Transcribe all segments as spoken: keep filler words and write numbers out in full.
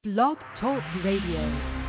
Blog Talk Radio.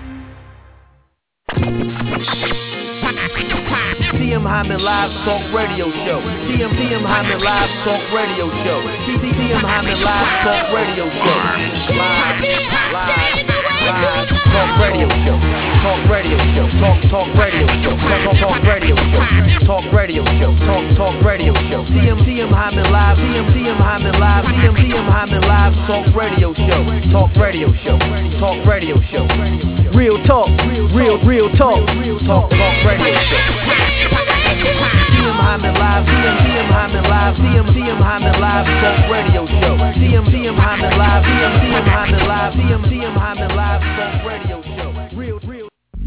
C M Hyman Live Talk Radio Show. C M C M Hyman Live Talk Radio Show. C M Hyman Live Talk Radio Show. Live, live, live Talk Radio Show. Talk Radio Show. Talk Talk Radio Show. Talk Talk Radio Show. Talk Radio Show. Talk Talk Radio Show. C M C M Hyman Live. C M C M Hyman Live. C M C M Hyman Live Talk Radio Show. Talk Radio Show. Talk Radio Show. Real talk. Real real talk. Talk Talk Radio Show. C M Hyman Live, C M C M Hyman Live, C M C M Hyman Live Talk Radio Show. C M C M Hyman Live, C M C M Hyman Live, C M C M Hyman Live Talk Radio Show. Real, real.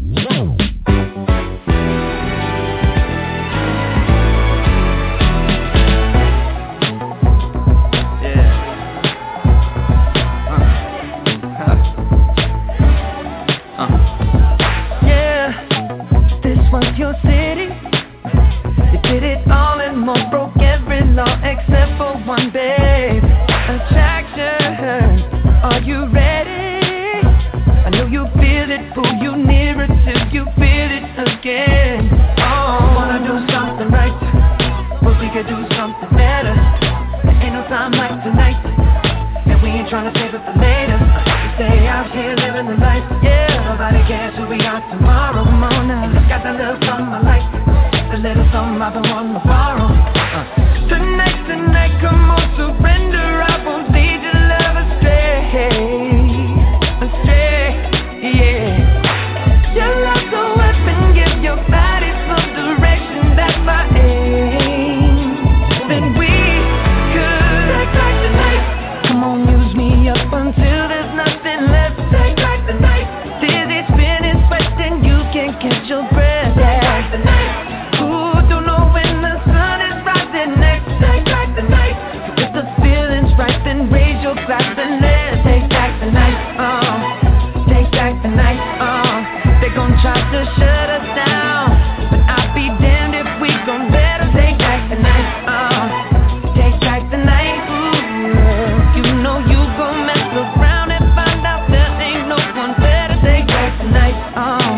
Except for one, babe. Attraction, are you ready? I know you feel it, pull you nearer till you feel it again. Oh, wanna do something right, but we could do something better. There ain't no time like tonight, and we ain't tryna save it for later. We stay out here living the life, yeah. Nobody cares who we are tomorrow. Come on now, got that little something I like, the little something I've been wanting to borrow. Uh. Tonight, tonight, come on, surrender. I won't lead your love astray, astray, yeah. Your love's a weapon, give your body some direction. That's my aim. Then we could take back the night. Come on, use me up until there's nothing left. Take back the night. Dizzy, spinning, sweating, you can't catch your breath. Take back the night. Ooh, don't know when the sun is rising next. Take back the night. If the feeling's right, then raise your glass and let's take back the night. Uh, take back the night. Uh, they gon' try to shut us down, but I'll be damned if we gon' let them take back the night. Uh, take back the night. Ooh, you know you gon' mess around and find out there ain't no one better. Take back the night. Uh,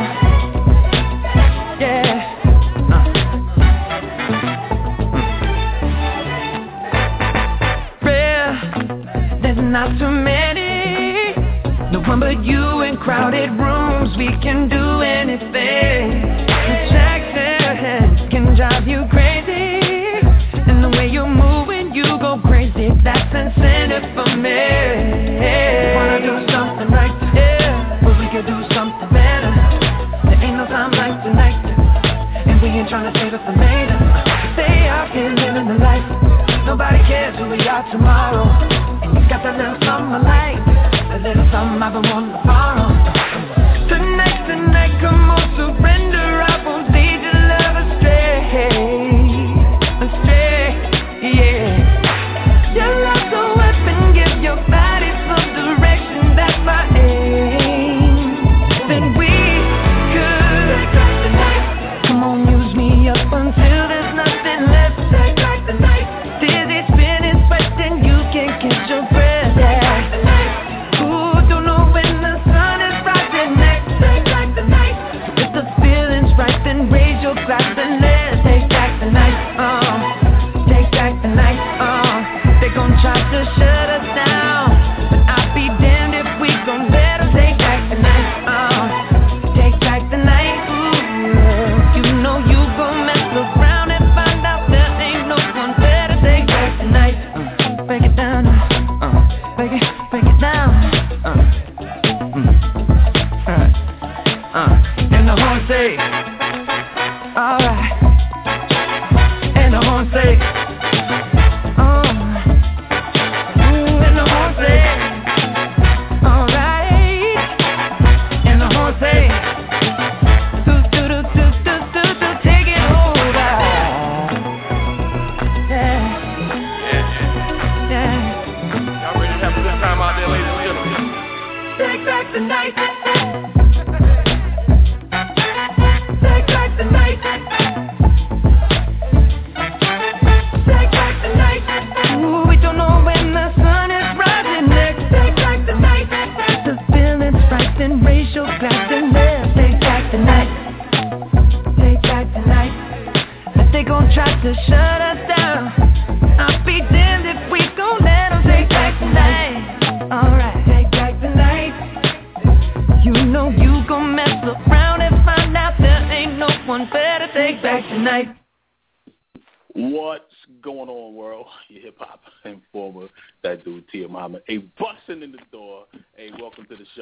yeah. Not too many, no one but you in crowded rooms. We can do anything. Attraction can drive you crazy, and the way you're moving, you go crazy. That's incentive for me. We wanna do something right, yeah, but we can do something better. There ain't no time like tonight, and we ain't tryna save it for later. Stay out here living the life. Nobody cares who we are tomorrow. Got that little something I like, a little something I've been wanting to borrow. Tonight, tonight, come on, surrender. I won't lead your love astray, astray, yeah. Your love's a weapon, give your body some direction. That's my aim. Then we could take back the night. Come on, use me up until there's nothing left. Take back the night. Dizzy, spinning, sweating, you can't catch your breath. Glass and let's take back the night. Uh, take back the night. Uh, they gon' try to shut us down, but I'll be damned if we gon' let them take back the night. Uh, take back the night. Ooh, you know you gon' mess around and find out there ain't no one better. Take back the night. Uh, break it down. Uh, break it, break it down. Uh, mm, uh, uh, and the horn say. Alright, and the horn say, uh, and the horn say, alright, and the horn say, do do do do do do do, take it over, yeah, yeah, yeah. Y'all ready to have a good time out there, ladies and gentlemen? Take back the night. Take back the night. Take back the night. Ooh, we don't know when the sun is rising next. Take back the night. The feeling to shut us down. I'll be damned if we gon' let them take back tonight. Alright, take back tonight. You know you gon' mess around and find out there ain't no one better. Take back tonight. What's going on, world? Your hip-hop informer, that dude, Tia Muhammad. Hey, busting in the door. Hey, welcome to the show.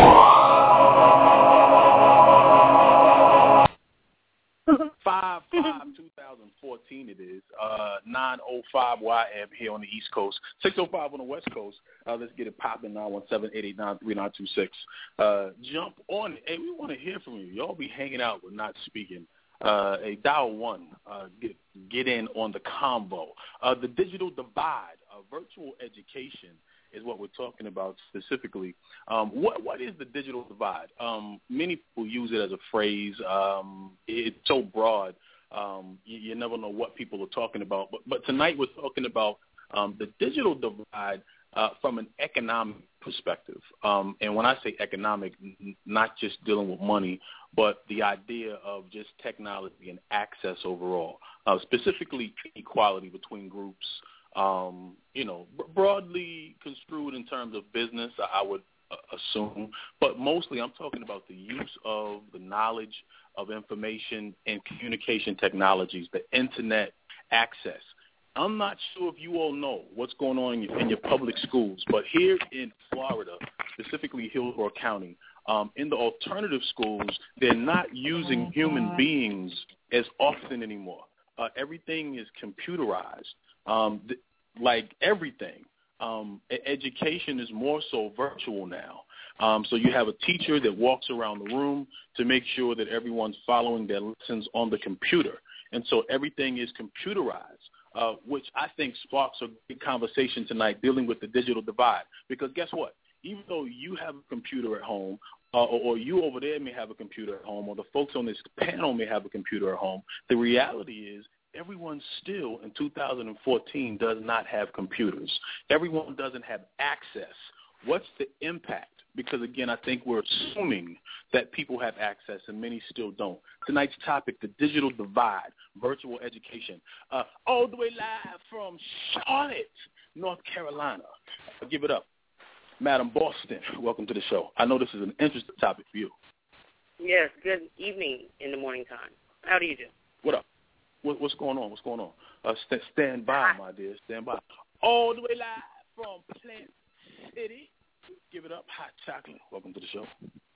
five five two thousand fourteen it is. Uh, nine oh five where I am here on the East Coast. six oh five on the West Coast. Uh, let's get it popping. nine one seven, eight eight nine, three nine two six. Uh, jump on it. Hey, we want to hear from you. Y'all be hanging out with Not Speaking. Uh, a dial one, uh, get, get in on the combo. Uh, the digital divide, uh, virtual education is what we're talking about specifically. Um, what what is the digital divide? Um, many people use it as a phrase. Um, it's so broad, um, you, you never know what people are talking about. But, but tonight we're talking about um, the digital divide uh, from an economic perspective. Um, and when I say economic, n- not just dealing with money, but the idea of just technology and access overall, uh, specifically equality between groups, um, you know, b- broadly construed in terms of business, I, I would uh, assume. But mostly I'm talking about the use of the knowledge of information and communication technologies, the Internet access. I'm not sure if you all know what's going on in your, in your public schools, but here in Florida, specifically Hillsborough County, um, in the alternative schools, they're not using human beings as often anymore. Uh, everything is computerized, um, th- like everything. Um, education is more so virtual now. Um, so you have a teacher that walks around the room to make sure that everyone's following their lessons on the computer. And so everything is computerized. Uh, which I think sparks a big conversation tonight dealing with the digital divide. Because guess what? Even though you have a computer at home, uh, or, or you over there may have a computer at home, or the folks on this panel may have a computer at home, the reality is everyone still in two thousand fourteen does not have computers. Everyone doesn't have access. What's the impact? Because, again, I think we're assuming that people have access and many still don't. Tonight's topic, the digital divide, virtual education. Uh, all the way live from Charlotte, North Carolina. I'll give it up. Madam Boston, welcome to the show. I know this is an interesting topic for you. Yes, good evening in the morning time. How do you do? What up? What, what's going on? What's going on? Uh, st- stand by, my dear. Stand by. All the way live from Plant City. Give it up, Hot Chocolate. Welcome to the show.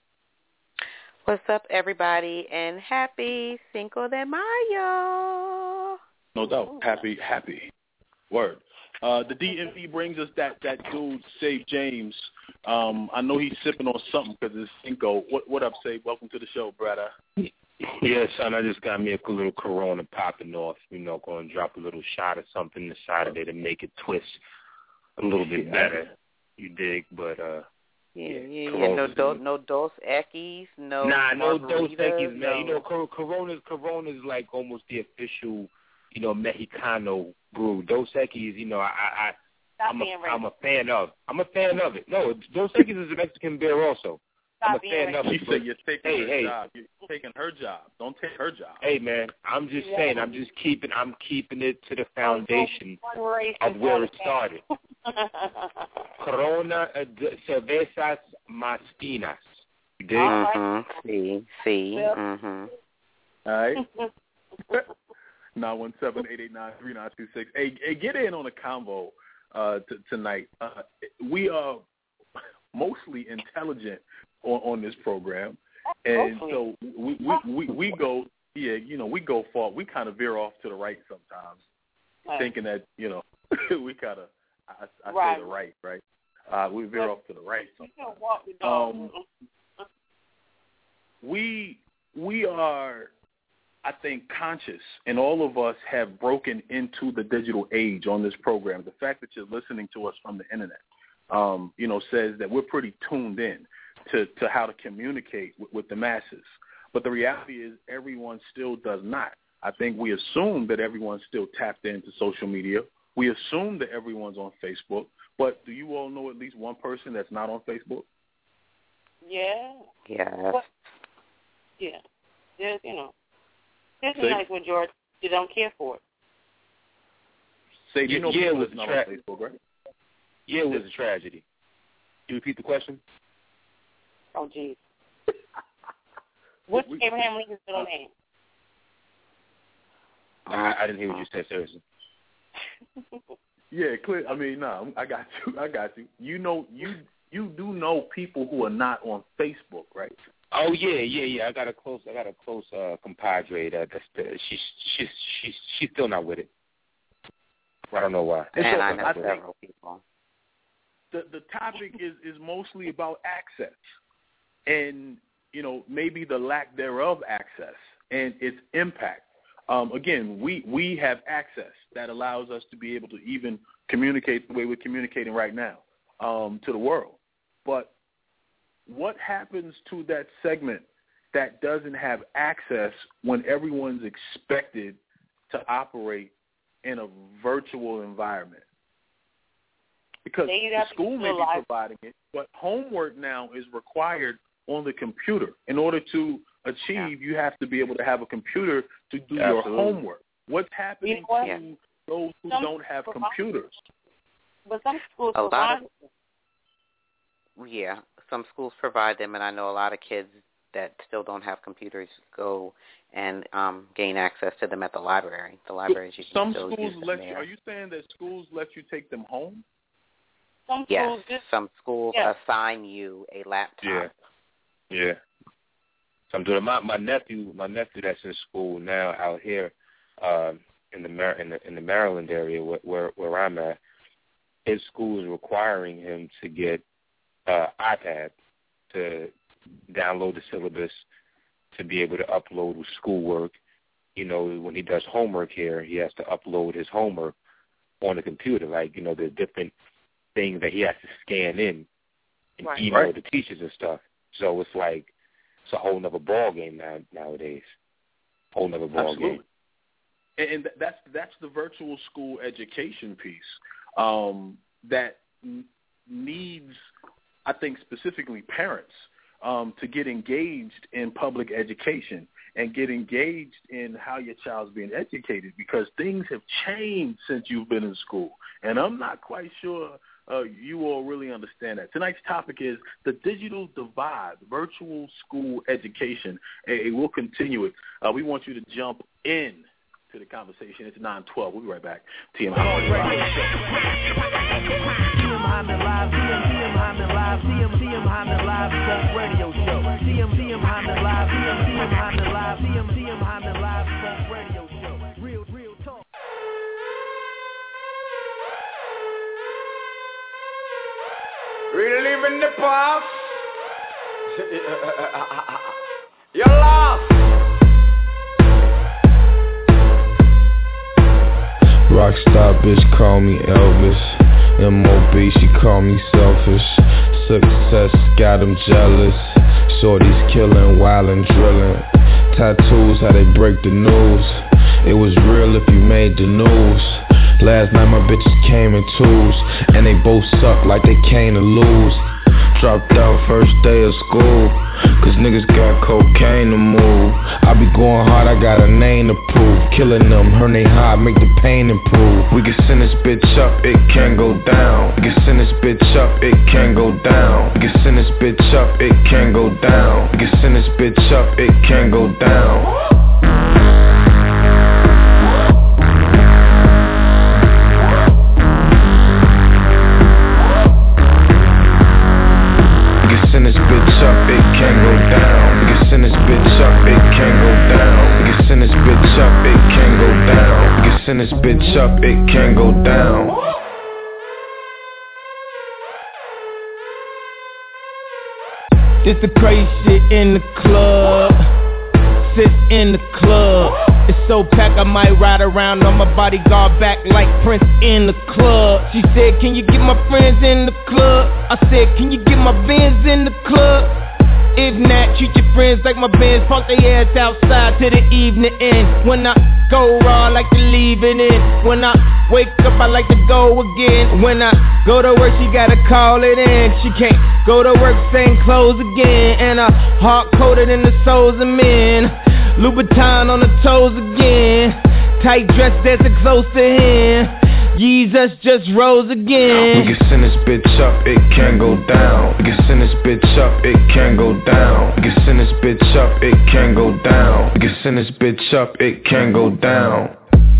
What's up, everybody, and happy Cinco de Mayo. No doubt. Happy, happy. Word. Uh, the D M V brings us that, that dude, Save James. Um, I know he's sipping on something because it's Cinco. What, what up, Save? Welcome to the show, brother. Yeah, son, I just got me a little Corona popping off. You know, going to drop a little shot or something this Saturday to make it twist a little bit better. You dig, but uh, yeah, yeah, yeah, yeah no, do, no Dos Equis, no. Nah, no Dos Equis, man. No. You know, Corona's Corona's like almost the official, you know, Mexicano brew. Dos Equis, you know, I, I, I'm a, I'm a fan of. I'm a fan of it. No, Dos Equis is a Mexican beer also. Stop I'm a fan of it. She said you're taking hey, her hey. job. You're taking her job. Don't take her job. Hey, man, I'm just yeah. saying. I'm just keeping. I'm keeping it to the foundation of where it started. Corona uh, cervezas mastinas. You dig? Mm-hmm. See, see. Mm-hmm. All right. nine one seven, eight eight nine, three nine two six. Hey, hey, get in on the convo uh, t- tonight. Uh, we are mostly intelligent on, on this program, and so we we, we we go yeah you know we go far. We kind of veer off to the right sometimes, right. Thinking that you know we kind of I, I right. say the right right. Uh, we veer off to the right sometimes. Um, we we are, I think, conscious, and all of us have broken into the digital age on this program. The fact that you're listening to us from the internet, um, you know, says that we're pretty tuned in to, to how to communicate with, with the masses. But the reality is everyone still does not. I think we assume that everyone's still tapped into social media. We assume that everyone's on Facebook. But do you all know at least one person that's not on Facebook? Yeah. Yeah. But, yeah. There's, you know, there's a nice majority that don't care for it. Say, you know, yeah, it was not tra- on Facebook, right? Yeah, it was a tragedy. Can you repeat the question? Oh, geez. What's Abraham Lincoln's middle name? I, I didn't hear what you said, seriously. Yeah, clear. I mean, no, I got you. I got you. You know, you you do know people who are not on Facebook, right? Oh yeah, yeah, yeah. I got a close, I got a close uh, compadre that that's the, she's she's she's she's still not with it. I don't know why. And so, I know I several people. The the topic is is mostly about access, and you know maybe the lack thereof access and its impact. Um, again, we, we have access that allows us to be able to even communicate the way we're communicating right now um, to the world. But what happens to that segment that doesn't have access when everyone's expected to operate in a virtual environment? Because the school may be providing it, but homework now is required on the computer. In order to achieve, yeah. you have to be able to have a computer to do Absolutely. your homework. What's happening you know what? to those who some don't have computers? But some schools a provide lot of, Yeah, some schools provide them, and I know a lot of kids that still don't have computers go and um, gain access to them at the library. The libraries you can some still schools use them let there. you. Are you saying that schools let you take them home? Some yes, schools just, some schools yeah. assign you a laptop. Yeah, yeah. So I'm doing my my nephew. My nephew that's in school now out here um, in the Mar- in the in the Maryland area where, where where I'm at. His school is requiring him to get uh, iPad to download the syllabus, to be able to upload his schoolwork. You know, when he does homework here, he has to upload his homework on the computer. Like, you know, the different things that he has to scan in and right. email right. the teachers and stuff. So it's like it's a whole nother ball game now nowadays. Whole nother ball Absolutely. game. And, and that's that's the virtual school education piece um, that n- needs, I think, specifically parents um, to get engaged in public education and get engaged in how your child's being educated, because things have changed since you've been in school. And I'm not quite sure uh, you all really understand that. Tonight's topic is the digital divide, virtual school education, and we'll continue it. Uh, we want you to jump in to the conversation. It's nine twelve. We'll be right back. T M Hyman Live. T M Hyman Live. T M Hyman Live. T M Hyman Live Talk Radio Show. T M Hyman Live. T M Hyman Live. T M Hyman Live Talk Radio Show. Real, real talk. Reliving the past. You're lost. Rockstar bitch call me Elvis. M O B she call me selfish. Success got them jealous. Shorties killing, wildin', drilling. Tattoos, how they break the news. It was real if you made the news. Last night my bitches came in twos, and they both suck like they came to lose. Dropped out first day of school, cause niggas got cocaine to move. I be going hard, I got a name to prove. Killing them, hurt they high, make the pain improve. We can send this bitch up, it can go down. We can send this bitch up, it can go down. We can send this bitch up, it can go down. We can send this bitch up, it can go down. Send this bitch up, it can go down. We can send this bitch up, it can go down. We can send this bitch up, it can go down. We can send this bitch up, it can go down. This the crazy shit in the club. Sit in the club. It's so packed I might ride around on my bodyguard back like Prince in the club. She said, can you get my friends in the club? I said, can you get my Benz in the club? If not, treat your friends like my Benz. Park their ass outside till the evening end. When I go raw, I like to leave it in. When I wake up, I like to go again. When I go to work, she gotta call it in. She can't go to work, same clothes again. And I hard-coded in the soles of men. Louboutin on the toes again. Tight dress dancing close to him. Jesus just rose again. We can send this bitch up, it can go down. We can send this bitch up, it can go down. We can send this bitch up, it can go down. We can send this bitch up, it can go down.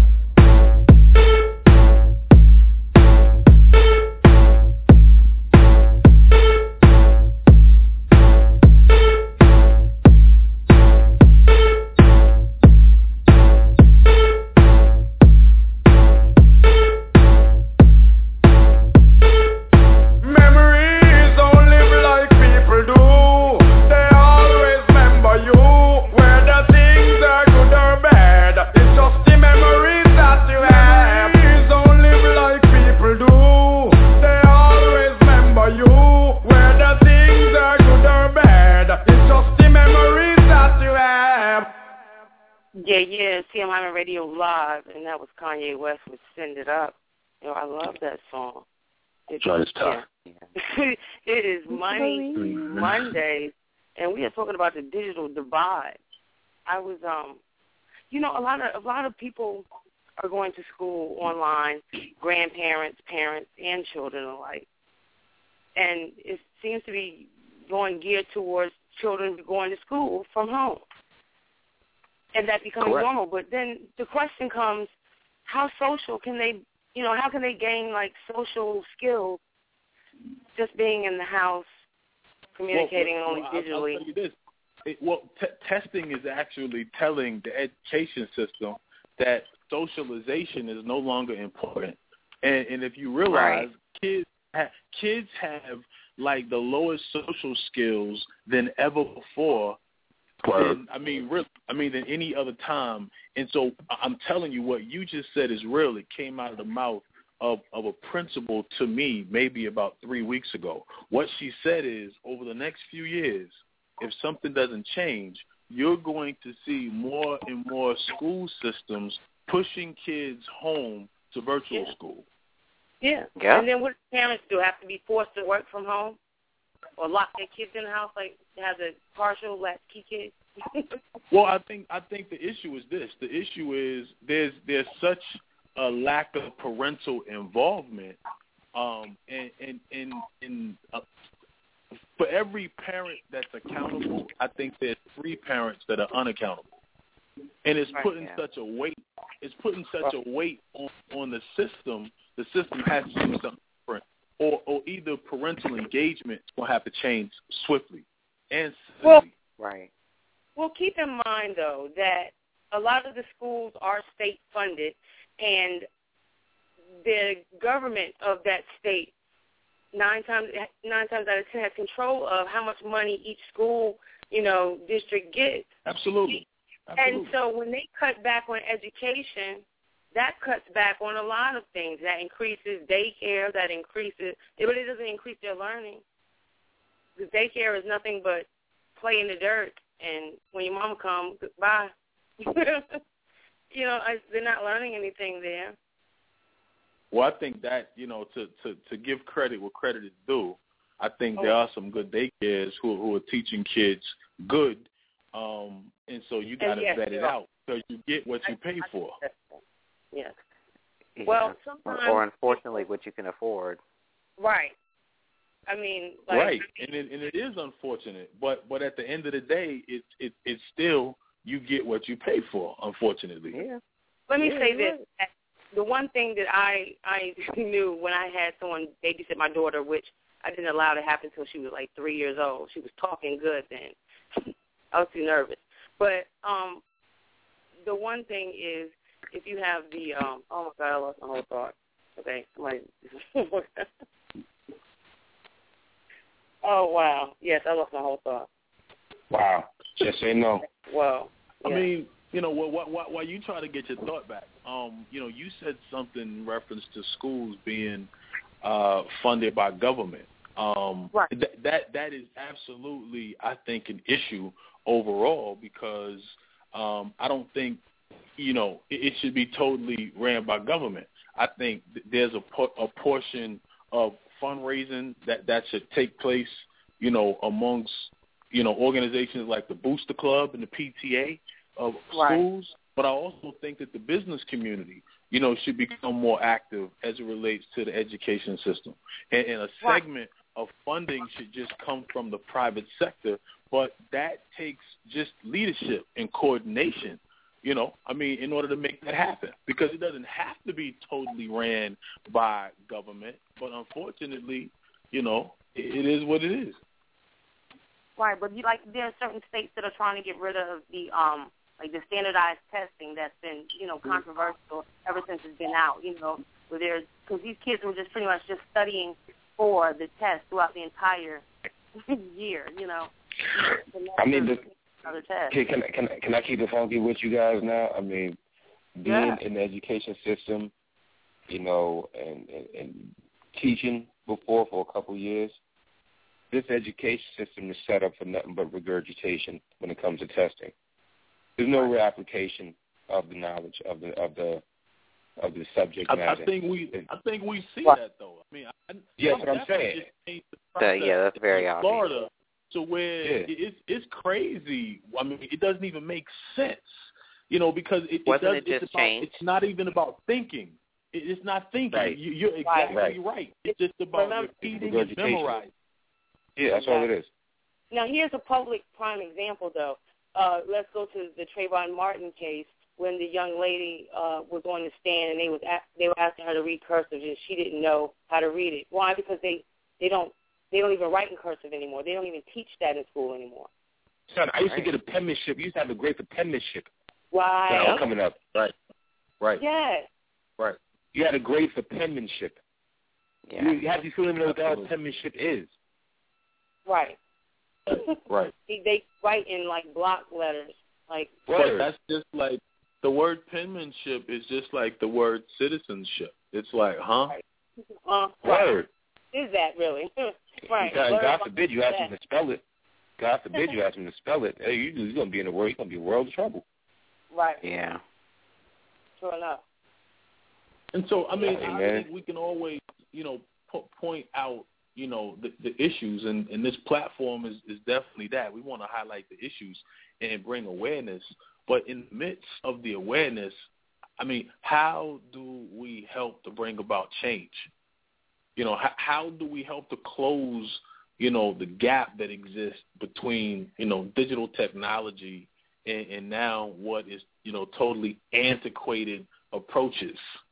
Radio Live, and that was Kanye West with Send It Up. You know, I love that song. It, John's tough. Yeah. It is Money Monday, and we are talking about the digital divide. I was, um, you know, a lot of a lot of people are going to school online, grandparents, parents, and children alike, and it seems to be going geared towards children going to school from home. And that becomes Correct. normal. But then the question comes, how social can they, you know, how can they gain, like, social skills just being in the house, communicating well, well, only digitally? I'll, I'll tell you this. It, well, t- testing is actually telling the education system that socialization is no longer important. And, and if you realize, right. kids ha- kids have, like, the lowest social skills than ever before. Than, I mean, really, I mean, than any other time. And so I'm telling you, what you just said is real. It came out of the mouth of, of a principal to me maybe about three weeks ago. What she said is, over the next few years, if something doesn't change, you're going to see more and more school systems pushing kids home to virtual yeah. school. Yeah. yeah. And then what do parents do? Have to be forced to work from home? Or lock their kids in the house, like have a partial latchkey kid? Well, I think I think the issue is this. The issue is there's there's such a lack of parental involvement, um, and and and, and uh, for every parent that's accountable, I think there's three parents that are unaccountable, and it's right, putting yeah. such a weight. It's putting such a weight on, on the system. The system has to do something different. Or, or either parental engagement will have to change swiftly and swiftly. Well, right. Well, keep in mind, though, that a lot of the schools are state-funded, and the government of that state, nine times nine times out of ten, has control of how much money each school, you know, district gets. Absolutely. Absolutely. And so when they cut back on education, that cuts back on a lot of things. That increases daycare. That increases. It really doesn't increase their learning. Because daycare is nothing but play in the dirt, and when your mama comes, goodbye. You know, they're not learning anything there. Well, I think that, you know, to, to, to give credit where credit is due, I think oh. there are some good daycares who, who are teaching kids good, um, and so you got to yes, vet it out so you get what you pay for. Yes. Yeah. Well, sometimes, or unfortunately, what you can afford. Right. I mean, like, right, and it, and it is unfortunate, but but at the end of the day, it it it's still you get what you pay for. Unfortunately. Yeah. Let me yeah, say this: right. the one thing that I I knew when I had someone babysit my daughter, which I didn't allow to happen until she was like three years old. She was talking good then. I was too nervous, but um, the one thing is, if you have the, um, oh, my God, I lost my whole thought. Okay, somebody. Oh, wow. Yes, I lost my whole thought. Wow. Just say no. Wow. Yeah. I mean, you know, while, while, while you try to get your thought back, um, you know, you said something in reference to schools being uh, funded by government. Um, right. Th- that that is absolutely, I think, an issue overall because um, I don't think, you know, it, it should be totally ran by government. I think th- there's a, po- a portion of fundraising that, that should take place, you know, amongst, you know, organizations like the Booster Club and the P T A of right. schools. But I also think that the business community you know, should become more active as it relates to the education system. And, and a segment of funding should just come from the private sector, but that takes just leadership and coordination, you know, I mean, in order to make that happen, because it doesn't have to be totally ran by government, but unfortunately, you know, it, it is what it is. Right, but you like there are certain states that are trying to get rid of the um like the standardized testing that's been, you know, controversial ever since it's been out, you know, where there's, because these kids were just pretty much just studying for the test throughout the entire year, you know. I mean, the, another test. Can, can, can, can I keep it funky with you guys now? I mean, being yeah. in the education system, you know, and, and, and teaching before for a couple of years, this education system is set up for nothing but regurgitation when it comes to testing. There's no real application of the knowledge of the of the of the subject matter. I, I think we I think we see that though. I mean, I, yeah, that's what I'm saying. Uh, yeah, that's very in obvious. Florida, to where yeah. it's it's crazy. I mean, it doesn't even make sense, you know, because it, Wasn't it does. it just it's, about, changed? It's not even about thinking. It, it's not thinking. Right. You, you're exactly right. right. It's just about repeating and memorizing. Yeah, that's all it is. Now, here's a public prime example, though. Uh, let's go to the Trayvon Martin case when the young lady uh, was on the stand and they was a- they were asking her to read cursive and she didn't know how to read it. Why? Because they, they don't they don't even write in cursive anymore. They don't even teach that in school anymore. Son, I used to get a penmanship. You used to have a grade for penmanship. Right. When I was coming up. Right. Right. Yes. Right. You had a grade for penmanship. Yeah. You have to still even know what the hell penmanship is. Right. Right. They, they write in, like, block letters. Like, but that's just like the word penmanship is just like the word citizenship. It's like, huh? Right. Uh, Word. Is that really? Right. God, God forbid you ask him to spell it. God forbid you ask him to spell it. Hey, you, you're going to be in a world. You're going to be in a world of trouble. Right. Yeah. Sure enough. And so, I mean, yeah, I man. think we can always, you know, po- point out, you know, the, the issues, and, and this platform is, is definitely that. We want to highlight the issues and bring awareness. But in the midst of the awareness, I mean, how do we help to bring about change? You know, how, how do we help to close, you know, the gap that exists between, you know, digital technology and, and now what is, you know, totally antiquated approaches?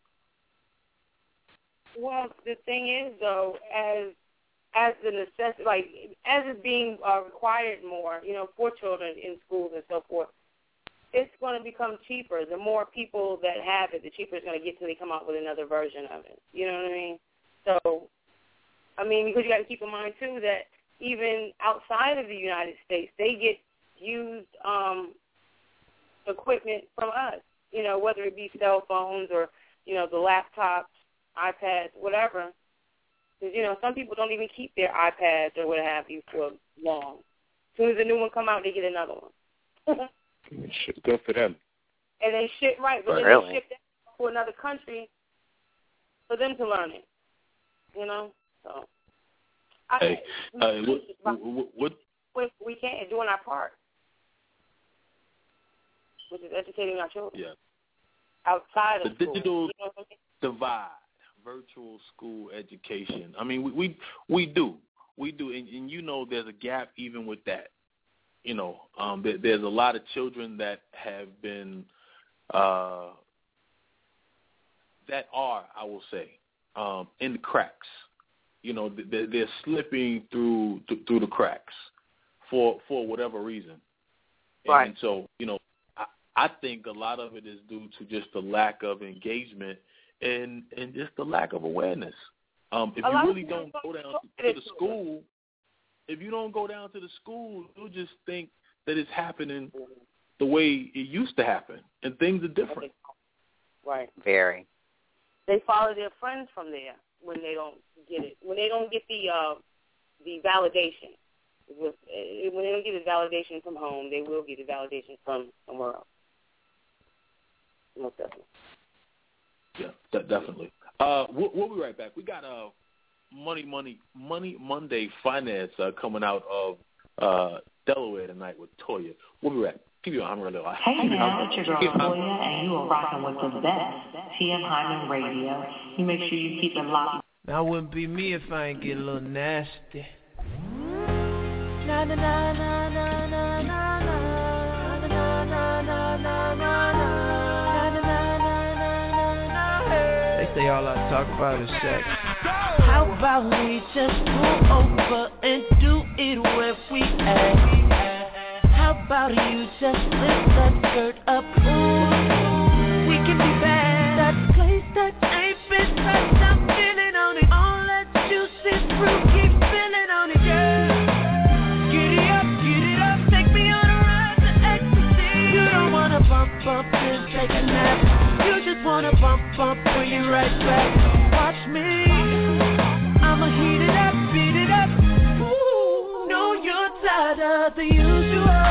Well, the thing is, though, as as the necessity, like as it's being uh, required more, you know, for children in schools and so forth, it's going to become cheaper. The more people that have it, the cheaper it's going to get till they come out with another version of it. You know what I mean? So, I mean, because you got to keep in mind too that even outside of the United States, they get used um, equipment from us. You know, whether it be cell phones or you know the laptops, iPads, whatever. Because, you know, some people don't even keep their iPads or what have you for long. As soon as a new one come out, they get another one. Good for them. And they ship, right, but then really? they ship that to another country for them to learn it. You know? So, I, hey, uh, what, what, what? We can, doing our part, which is educating our children. Yeah. Outside of the school. digital You know what I mean? divide. Virtual school education. I mean, we we, we do, we do, and, and you know, there's a gap even with that. You know, um, there, there's a lot of children that have been, uh, that are, I will say, um, in the cracks. You know, they're, they're slipping through th- through the cracks for for whatever reason. Right. And so, you know, I, I think a lot of it is due to just the lack of engagement. And and just the lack of awareness. Um, if you really don't go down to, to the school, if you don't go down to the school, you'll just think that it's happening the way it used to happen, and things are different. Right. Very. They follow their friends from there when they don't get it. When they don't get the uh, the validation. When they don't get the validation from home, they will get the validation from somewhere else. Most definitely. Yeah, de- definitely. Uh, we'll, we'll be right back. We got uh, Money, Money, Money Monday Finance uh, coming out of uh, Delaware tonight with Toya. We'll be right. Keep you on. Radio Live. Hey now, it's your girl Toya, and you are rocking with the best, T M Hyman Radio. You make sure you keep it locked. Now, it wouldn't be me if I ain't get a little nasty. Na na na na na na na na na na na na na na. They say all I talk about is sex. How about we just pull over and do it where we at? How about you just lift that skirt up? Ooh, we can be bad. That place that ain't been touched, I'm feeling on it. All that juicy fruit, keep feeling on it, girl. Get it up, get it up, take me on a ride to ecstasy. You don't wanna bump, bump, and take a nap. You just wanna bump, bump, bring it right back. Watch me. I'ma heat it up, beat it up. Ooh, know you're tired of the usual,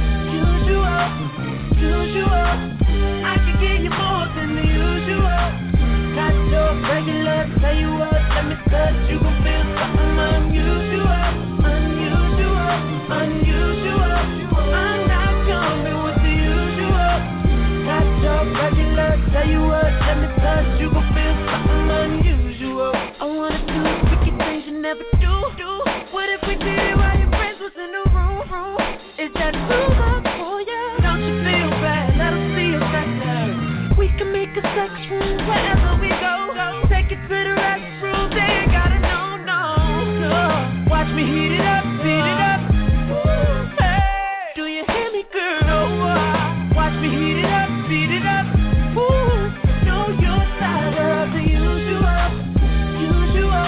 usual, usual. I can give you more than the usual. Not your regular, tell you what, let me touch. You gon' feel something unusual, unusual, unusual. I'm not coming with the usual. Not your regular, tell you what, let me touch. You gon' feel something unusual. I wanna do freaky things you never do, do. What if we did it while your friends was in the room, room? Is that too much for you? Don't you feel bad? Let us see us back there. We can make a sex room wherever we go. Take it to the restroom, they ain't gotta know, no, no. Watch me heat it up, beat it up. Ooh, hey, do you hear me, girl? Watch me heat it up, beat it up. Ooh, know you're tired of the usual, usual,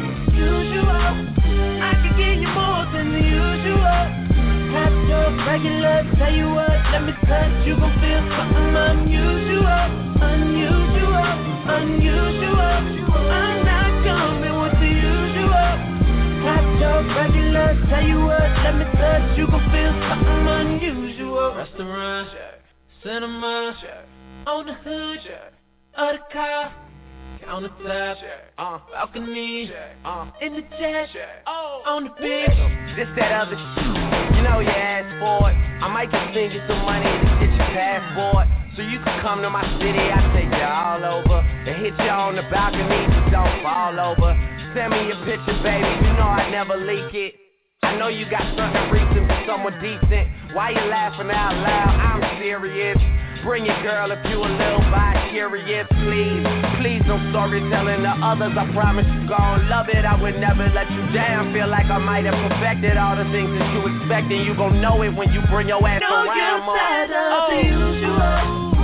usual. I can give you more than the usual. Not your regular, tell you what, let me touch. You gon' feel something unusual, unusual, unusual. I'm not coming with the usual. Not your regular, tell you what, let me touch. You gon' feel something unusual. Restaurant, cinema, on the hood of the car, countertop, uh, balcony, uh, in the jet, oh, on the beach. This, that other shit, you know you asked for it. I might just send you some money to get your passport, so you can come to my city. I take you all over, and hit you on the balcony, just don't fall over. Send me your picture, baby, you know I never leak it. I know you got something recent for someone decent. Why you laughing out loud? I'm serious. Bring your girl if you a little bi-curious, please. Please don't storytelling to others, I promise you gon' love it. I would never let you down, feel like I might have perfected all the things that you expect, and you gon' know it when you bring your ass know around, you're tired of the usual,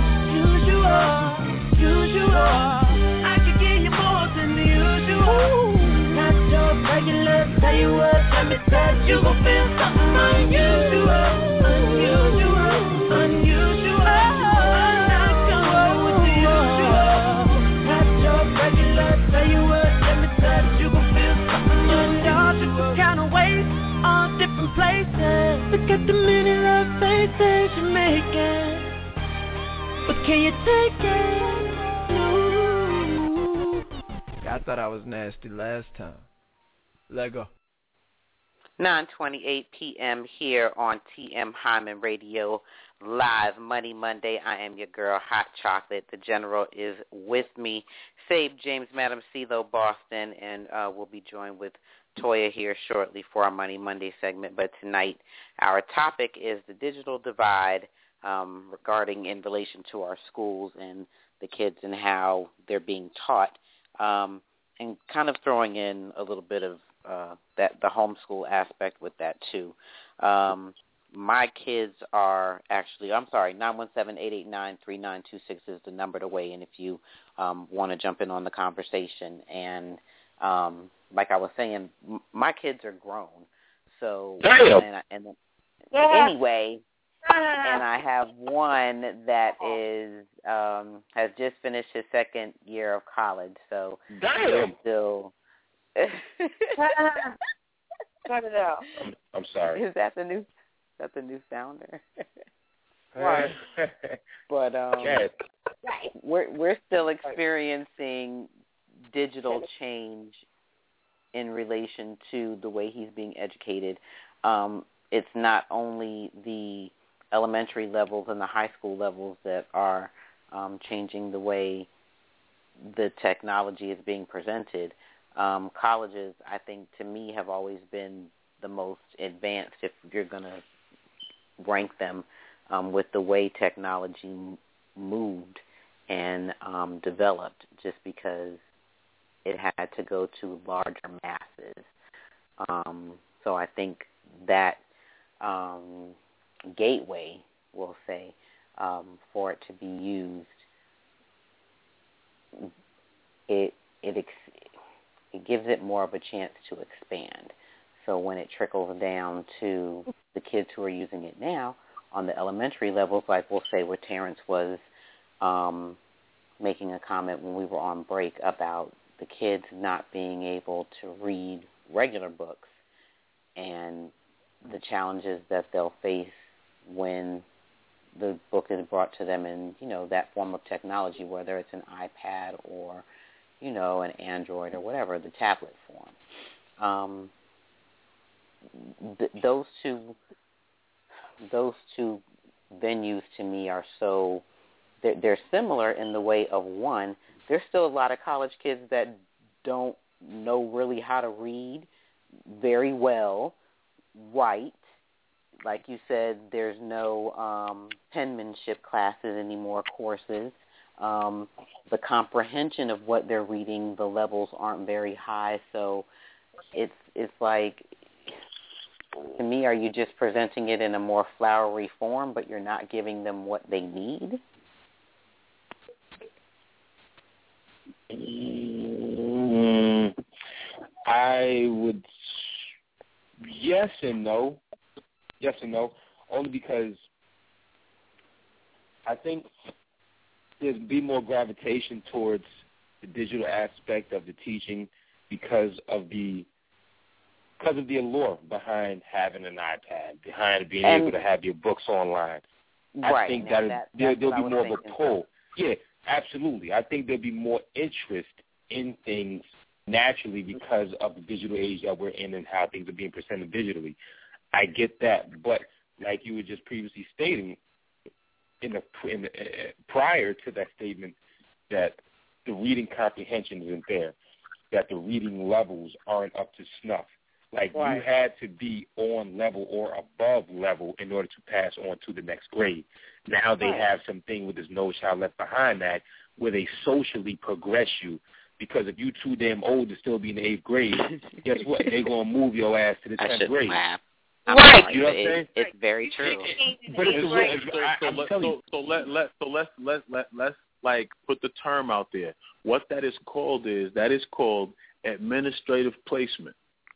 usual, usual. I can give you more than the usual. Not your regular, tell you what, let me touch. You gon' feel something unusual, unusual, unusual. Tell you what, let me touch. You gon' feel something unusual. Kind of ways, all different places. Look at the many love faces you're making. But can you take it? Ooh. I thought I was nasty last time. Let go. nine twenty-eight p.m. here on T M Hyman Radio Live, Money Monday. I am your girl, Hot Chocolate. The General is with me. Save James, Madam CeeLo, Boston, and uh, we'll be joined with Toya here shortly for our Money Monday segment. But tonight, our topic is the digital divide um, regarding in relation to our schools and the kids and how they're being taught, um, and kind of throwing in a little bit of uh, that the homeschool aspect with that too. Um, my kids are actually, I'm sorry, nine one seven, eight eight nine, three nine two six is the number to weigh in if you um, want to jump in on the conversation. And um, like I was saying, m- my kids are grown. So, Damn. and, I, and Yeah. anyway, and I have one that is um, has just finished his second year of college. So Damn. still. Cut it out. I'm, I'm sorry. Is that the new? That's a new sounder. Right. But um, Yes. we're we're still experiencing digital change in relation to the way he's being educated. Um, it's not only the elementary levels and the high school levels that are um, changing the way the technology is being presented. Um, colleges, I think, to me, have always been the most advanced if you're going to rank them um, with the way technology m- moved and um, developed, just because it had to go to larger masses. Um, so I think that um, gateway, we'll say, um, for it to be used, it it ex- it gives it more of a chance to expand. So when it trickles down to the kids who are using it now on the elementary levels, like we'll say where Terrence was um, making a comment when we were on break about the kids not being able to read regular books and the challenges that they'll face when the book is brought to them in, you know, that form of technology, whether it's an iPad or, you know, an Android or whatever, the tablet form. Um, th- those two, those two venues to me are so, they're, they're similar in the way of, one, there's still a lot of college kids that don't know really how to read very well, right? Like you said, there's no um, penmanship classes anymore, courses. Um, the comprehension of what they're reading, the levels aren't very high. So it's it's like, to me, are you just presenting it in a more flowery form, but you're not giving them what they need? Mm, I would, yes and no. Yes and no, only because I think there'd be more gravitation towards the digital aspect of the teaching because of the because of the allure behind having an iPad, behind being and, able to have your books online. Right. I think that, that there, there'll be more of a pull. Yeah, absolutely. I think there'll be more interest in things naturally because of the digital age that we're in and how things are being presented digitally. I get that, but like you were just previously stating, in the, in the uh, prior to that statement, that the reading comprehension isn't there, that the reading levels aren't up to snuff. Like right. You had to be on level or above level in order to pass on to the next grade. Now they right. have something with this No Child Left Behind that where they socially progress you. Because if you too damn old to still be in the eighth grade, guess what? They're going to move your ass to the tenth grade. Laugh. Right, you know what I'm saying? It's very true. But it's right. so, so, let, so, so let let so let's let let let's like put the term out there. What that is called is that is called administrative placement.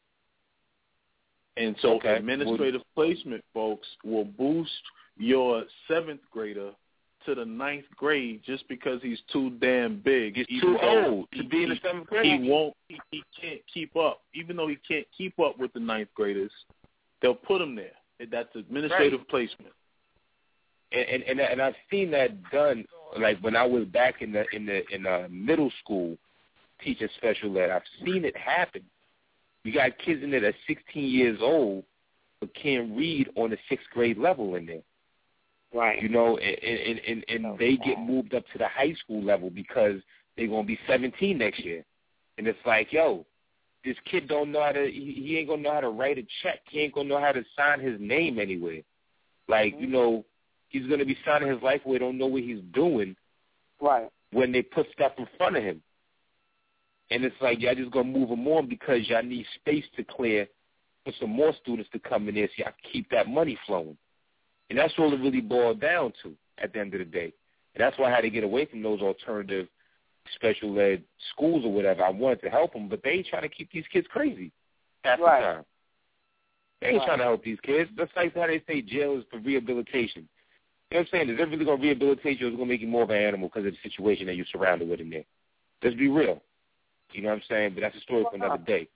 And so okay. administrative well, placement, folks, will boost your seventh grader to the ninth grade just because he's too damn big. He's too old to be in the seventh grade. He won't. He, he can't keep up. Even though he can't keep up with the ninth graders, they'll put him there. That's administrative right. placement. And, and and I've seen that done. Like when I was back in the in the in the middle school teaching special ed, I've seen it happen. You got kids in there that's sixteen years old but can't read on the sixth grade level in there. Right. You know, and and, and, and so they sad. get moved up to the high school level because they're gonna be seventeen next year, and it's like, yo, this kid don't know how to. He, he ain't gonna know how to write a check. He ain't gonna know how to sign his name anywhere. Like mm-hmm. you know, he's gonna be signing his life away. Don't know what he's doing. Right. When they put stuff in front of him, and it's like y'all just gonna move him on because y'all need space to clear for some more students to come in there, so y'all keep that money flowing. And that's all it really boiled down to at the end of the day. And that's why I had to get away from those alternative special ed schools or whatever. I wanted to help them, but they ain't trying to keep these kids crazy half right. the time. They ain't right. trying to help these kids. That's like how they say jail is for rehabilitation. You know what I'm saying? Is it really going to rehabilitate you or is it going to make you more of an animal because of the situation that you're surrounded with in there? Let's be real. You know what I'm saying? But that's a story for another day.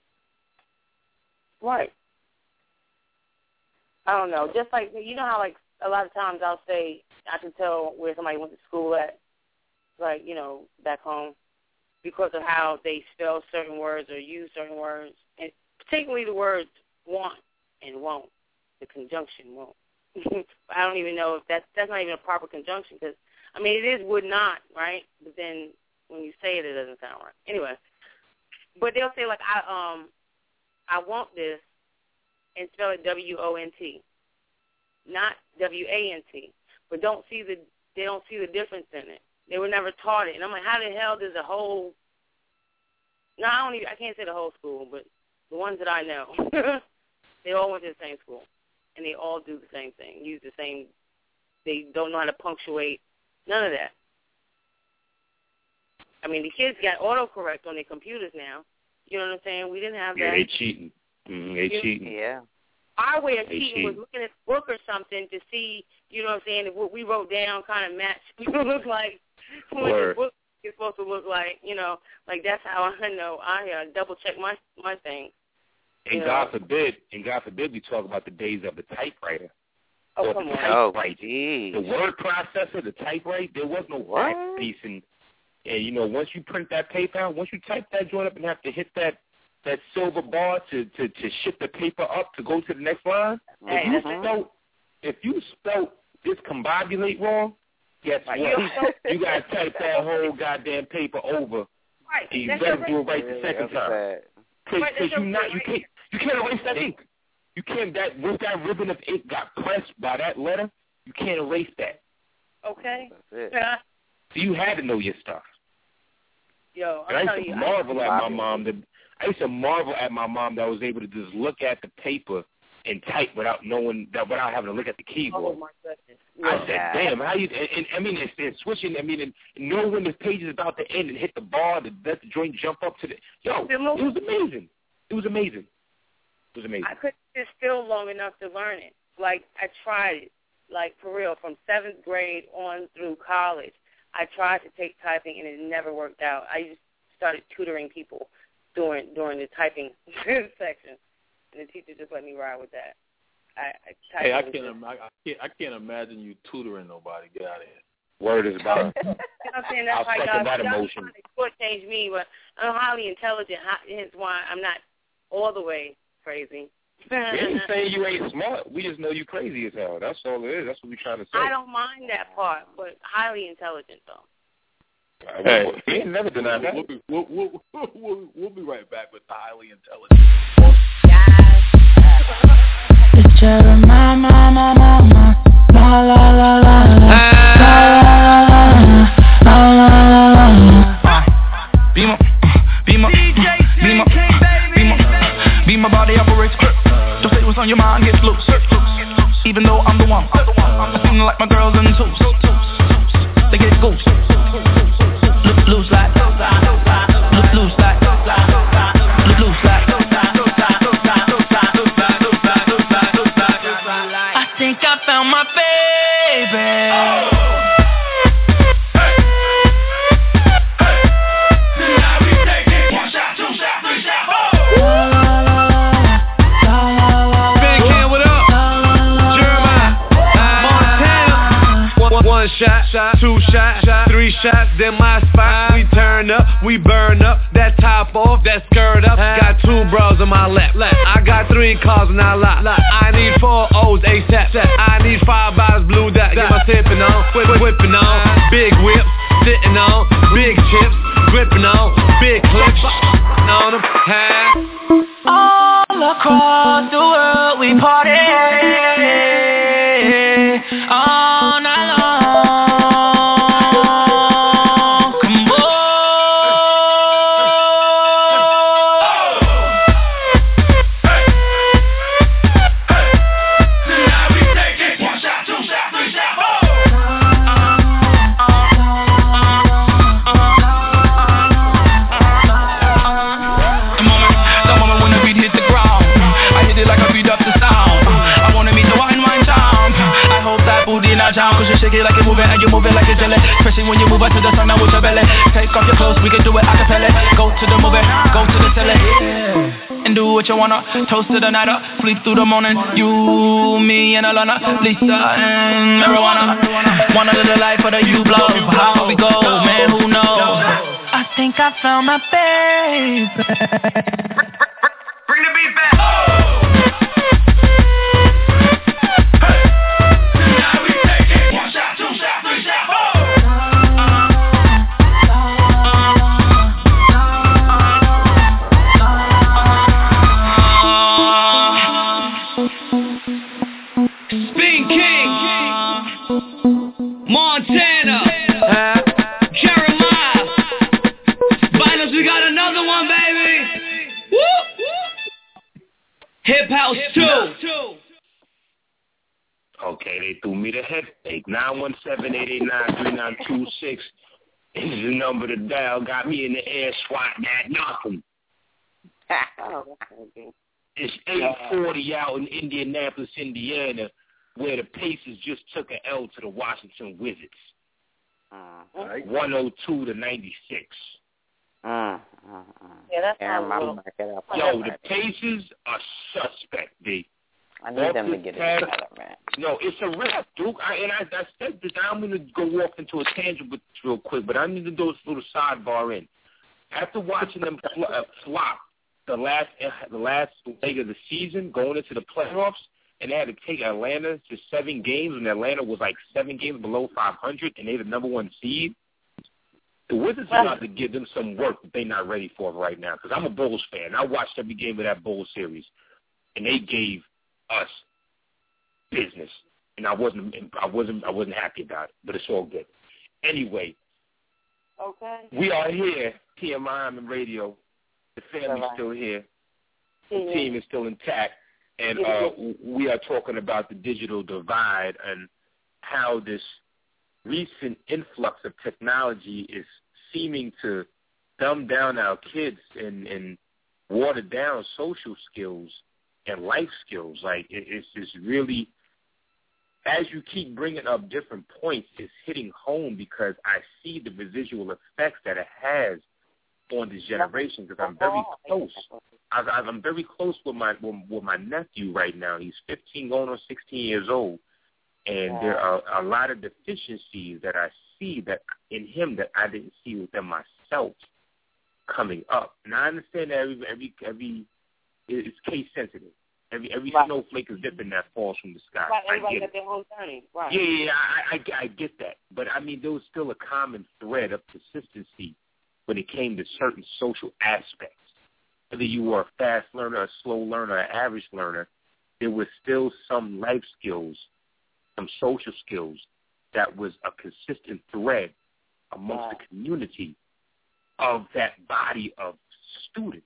Right. I don't know. Just like, you know how, like, a lot of times I'll say, I can tell where somebody went to school at, like, you know, back home, because of how they spell certain words or use certain words, and particularly the words want and won't. the conjunction won't. I don't even know if that's that's not even a proper conjunction because I mean it is would not, right? But then when you say it, it doesn't sound right. Anyway, but they'll say like I um I want this and spell it W O N T, not W A N T. But don't see the they don't see the difference in it. They were never taught it, and I'm like, how the hell does the whole? No, I don't even. I can't say the whole school, but the ones that I know, they all went to the same school, and they all do the same thing, use the same. They don't know how to punctuate. None of that. I mean, the kids got autocorrect on their computers now. You know what I'm saying? We didn't have that. Yeah, they cheating. Mm-hmm, they you, cheating. Yeah. Our way of they cheating cheating. was looking at the book or something to see, you know what I'm saying, if what we wrote down kind of matched what it looked like, what the book is supposed to look like, you know. Like, that's how I know. I uh, double-check my my thing. And know? God forbid, and God forbid we talk about the days of the typewriter. Oh, or come the on. typewriter. Oh, the word processor, the typewriter, there was no typeface. And, and, you know, once you print that paper out, once you type that joint up and have to hit that that silver bar to, to, to shift the paper up to go to the next line, Hey, if, you that's spell, if you spell discombobulate wrong, guess what? You got to type that whole goddamn paper over. Right. And you That's better your do it right the second time. Because right, you not you can't you can't erase that ink. You can't that once that ribbon of ink got pressed by that letter, you can't erase that. Okay. Yeah. So you had to know your stuff. Yo, I'm and I telling used to you, marvel I, at my mom that I used to marvel at my mom that was able to just look at the paper and type without knowing that without having to look at the keyboard. Oh my goodness! I said, "Damn, how you?" And, and I mean, it's, it's switching. I mean, and know when the page is about to end and hit the bar to let the joint jump up to the. Yo, it was amazing. It was amazing. It was amazing. I couldn't sit still long enough to learn it. Like I tried it, like for real, from seventh grade on through college. I tried to take typing and it never worked out. I just started tutoring people during during the typing section. And the teacher just let me ride with that. I, I hey, I can't, im- I, I can't. I can't imagine you tutoring nobody. Get out of here. Word is about. You know what I'm saying? That's I'll why second y'all, that y'all emotion. trying to shortchange me, but I'm highly intelligent. Hence why I'm not all the way crazy. We ain't saying you ain't smart. We just know you crazy as hell. That's all it is. That's what we trying to say. I don't mind that part, but highly intelligent though. Hey, we ain't never denied that. We'll be, we'll, we'll, we'll, we'll be right back with the highly intelligent. It's Jeremiah, ma, ma, ma, ma, la, la, la, la, la, la, la, la, la. Be my, be my, be my, be my, be my body operates. Don't say what's on your mind, get loose. Even though I'm the one, I'm feeling like my girls in twos. They get goose. Look loose like, look loose like, look loose like. I think I found my baby. Oh. One shot, shot, two shots, shot, three shots, then my spot. We turn up, we burn up, that top off, that skirt up. Got two bros on my left, I got three cars and I lock. I need four O's ASAP, I need five bottles blue dot. Get my sippin' on, whip, whippin' on, big whip, sitting on, big chips, gripping on, big clips on them. All across the world we party all night long. Cause you shake it like you're moving and you move it like a jelly. Especially when you move out to the sun now with your belly. Take off your clothes, we can do it acapella. Go to the movie, go to the telly, and do what you wanna. Toast to the night up, sleep through the morning. You, me and Alana, Lisa and marijuana. Wanna live the life of the you blow. How we go, man, who knows? I think I found my baby. Bring the beat back. Bean King, Montana, Jeremiah. Violence, we got another one, baby. Woo! Hip House two. Okay, they threw me the head fake. nine one seven, eight eight nine, three nine two six is the number to dial. Got me in the air swatting at nothing. It's eight forty out in Indianapolis, Indiana, where the Pacers just took an L to the Washington Wizards. Uh, right. one oh two to ninety-six. Uh, uh, uh. Yeah, that's yeah, how Yo, the Pacers are suspect, B. I need them to get it together, man. No, it's a wrap, Duke. I, and I, I said this. I'm going to go off into a tangent with real quick, but I need to do a little sidebar in. After watching them fl- uh, flop the last uh, the last leg of the season, going into the playoffs, and they had to take Atlanta to seven games, and Atlanta was like seven games below five hundred, and they're the number one seed. The Wizards are about to give them some work that they're not ready for right now. Because I'm a Bulls fan. I watched every game of that Bulls series, and they gave us business, and I wasn't, I wasn't, I wasn't happy about it. But it's all good. Anyway, okay, we are here, T M I and Radio. The family's right. still here. The mm-hmm. team is still intact, and uh, we are talking about the digital divide and how this recent influx of technology is seeming to dumb down our kids and, and water down social skills and life skills. Like, it, it's just really, as you keep bringing up different points, it's hitting home because I see the residual effects that it has on this generation because I'm very close. I, I'm very close with my with, with my nephew right now. He's fifteen going on sixteen years old. And there are a lot of deficiencies that I see that in him that I didn't see within myself coming up. And I understand that every every every it's case sensitive. Every every right. snowflake is different that falls from the sky. Right, everybody I get got their own journey. Right. Yeah, yeah, I, I I get that. But I mean, there was still a common thread of consistency when it came to certain social aspects. Whether you were a fast learner, a slow learner, an average learner, there was still some life skills, some social skills that was a consistent thread amongst wow. the community of that body of students.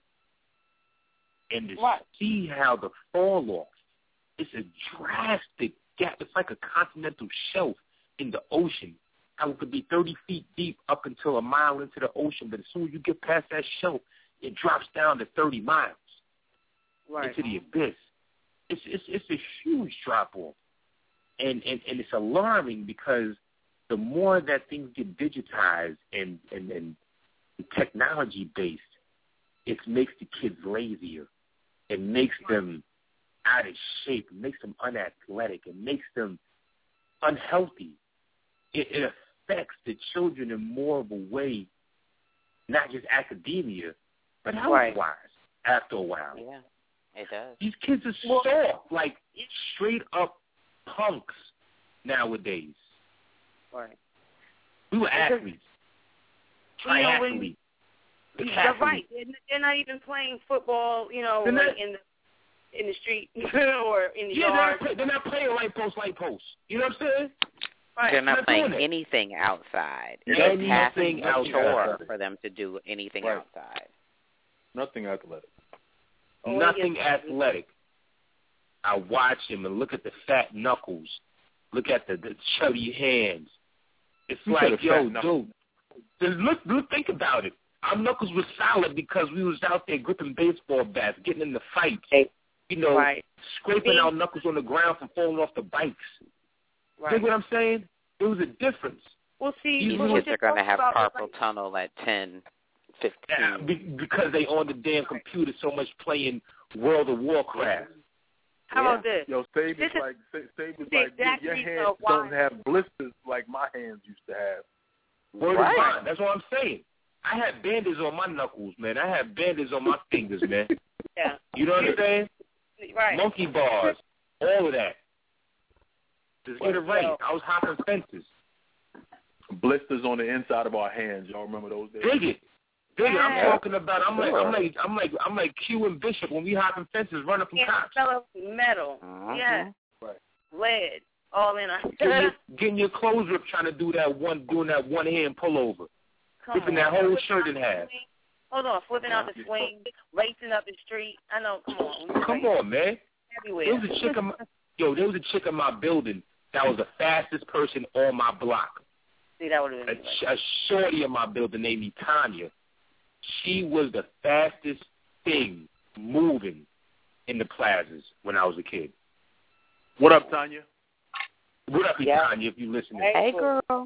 And to right. see how the fall off, it's a drastic gap. It's like a continental shelf in the ocean. How it could be thirty feet deep up until a mile into the ocean, but as soon as you get past that shelf, it drops down to thirty miles right. into the abyss. It's it's it's a huge drop off. And, and and it's alarming because the more that things get digitized and, and, and technology-based, it makes the kids lazier. It makes them out of shape. It makes them unathletic. It makes them unhealthy. It, it affects the children in more of a way, not just academia, but health-wise right. after a while. Yeah, it does. These kids are soft, like straight-up punks nowadays. Right. We were athletes. Triathletes. You know, you're right. They're not even playing football, you know, like not, in the in the street or in the yeah, yard. They're not, they're not playing light post, light post. You know what I'm saying? Right. They're not, not playing anything outside. It's anything a chore for them to do anything right. outside. Nothing athletic. Oh, Nothing athletic. I watch him and look at the fat knuckles. Look at the, the chubby hands. It's you like, yo, dude, look, look, think about it. Our knuckles were solid because we was out there gripping baseball bats, getting in the fights, you know, right. scraping our knuckles on the ground from falling off the bikes. Right. Think what I'm saying? There was a difference. Well, see, these kids are going to have carpal like, tunnel at ten, fifteen. Yeah, be, because they on the damn computer so much playing World of Warcraft. How yeah. about this? Yo, Save is like, Save is like exactly your hands don't have blisters like my hands used to have. Word right. of mine. That's what I'm saying. I had bandits on my knuckles, man. I had bandits on my fingers, man. Yeah. You know what I'm saying? Right. Monkey bars, all of that. Just get it right. I was hopping fences. Blisters on the inside of our hands. Y'all remember those days? Dig it. Dig it. I'm talking about. I'm like. I'm like. I'm like. I'm like Q and Bishop when we hopping fences, running from yeah, cops. Fellow metal. Uh-huh. Yeah. Right. bled all in our getting, your, getting your clothes ripped, trying to do that one, doing that one hand pullover, Come ripping on. that whole shirt in half. Hold on, flipping out the swing, racing up the street. I know. Come on. Come on, man. Everywhere. There was a chick in my, yo, there was a chick in my building that was the fastest person on my block. See, that would have been a, a shorty in my building named me Tanya. She was the fastest thing moving in the plazas when I was a kid. What up, Tanya? What up, yeah. Tanya, if you listening? Hey, girl.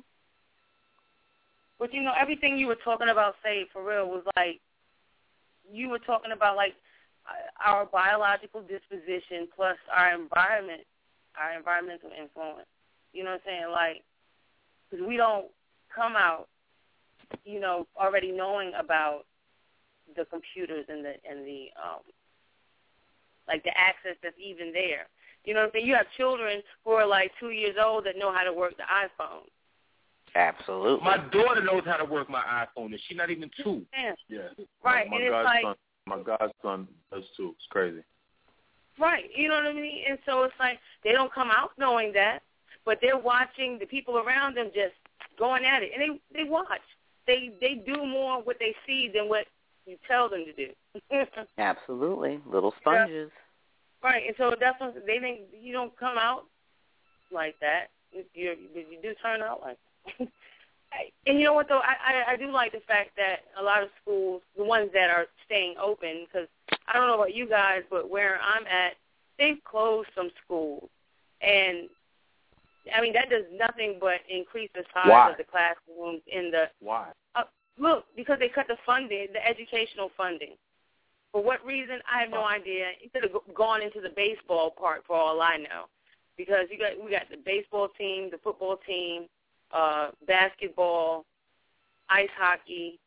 But, you know, everything you were talking about, say, for real, was like, you were talking about, like, our biological disposition plus our environment, our environmental influence. You know what I'm saying? Like, because we don't come out, you know, already knowing about the computers and the, and the um, like, the access that's even there. You know what I'm saying? You have children who are, like, two years old that know how to work the iPhone. Absolutely. My daughter knows how to work my iPhone, and she's not even two. Yeah. Yeah. Right. My, and my it's like, godson, my godson does too. It's crazy. Right. You know what I mean? And so it's like they don't come out knowing that, but they're watching the people around them just going at it, and they they watch. They they do more what they see than what you tell them to do. Absolutely. Little sponges. Yeah. Right. And so that's what they think. You don't come out like that. You you, you do turn out like. And you know what, though? I, I, I do like the fact that a lot of schools, the ones that are staying open, because I don't know about you guys, but where I'm at, they've closed some schools. And, I mean, that does nothing but increase the size Why? of the classrooms in the... Why? Uh, look, because they cut the funding, the educational funding. For what reason, I have no idea. It could have gone into the baseball part for all I know. Because you got we got the baseball team, the football team, Uh, basketball, ice hockey,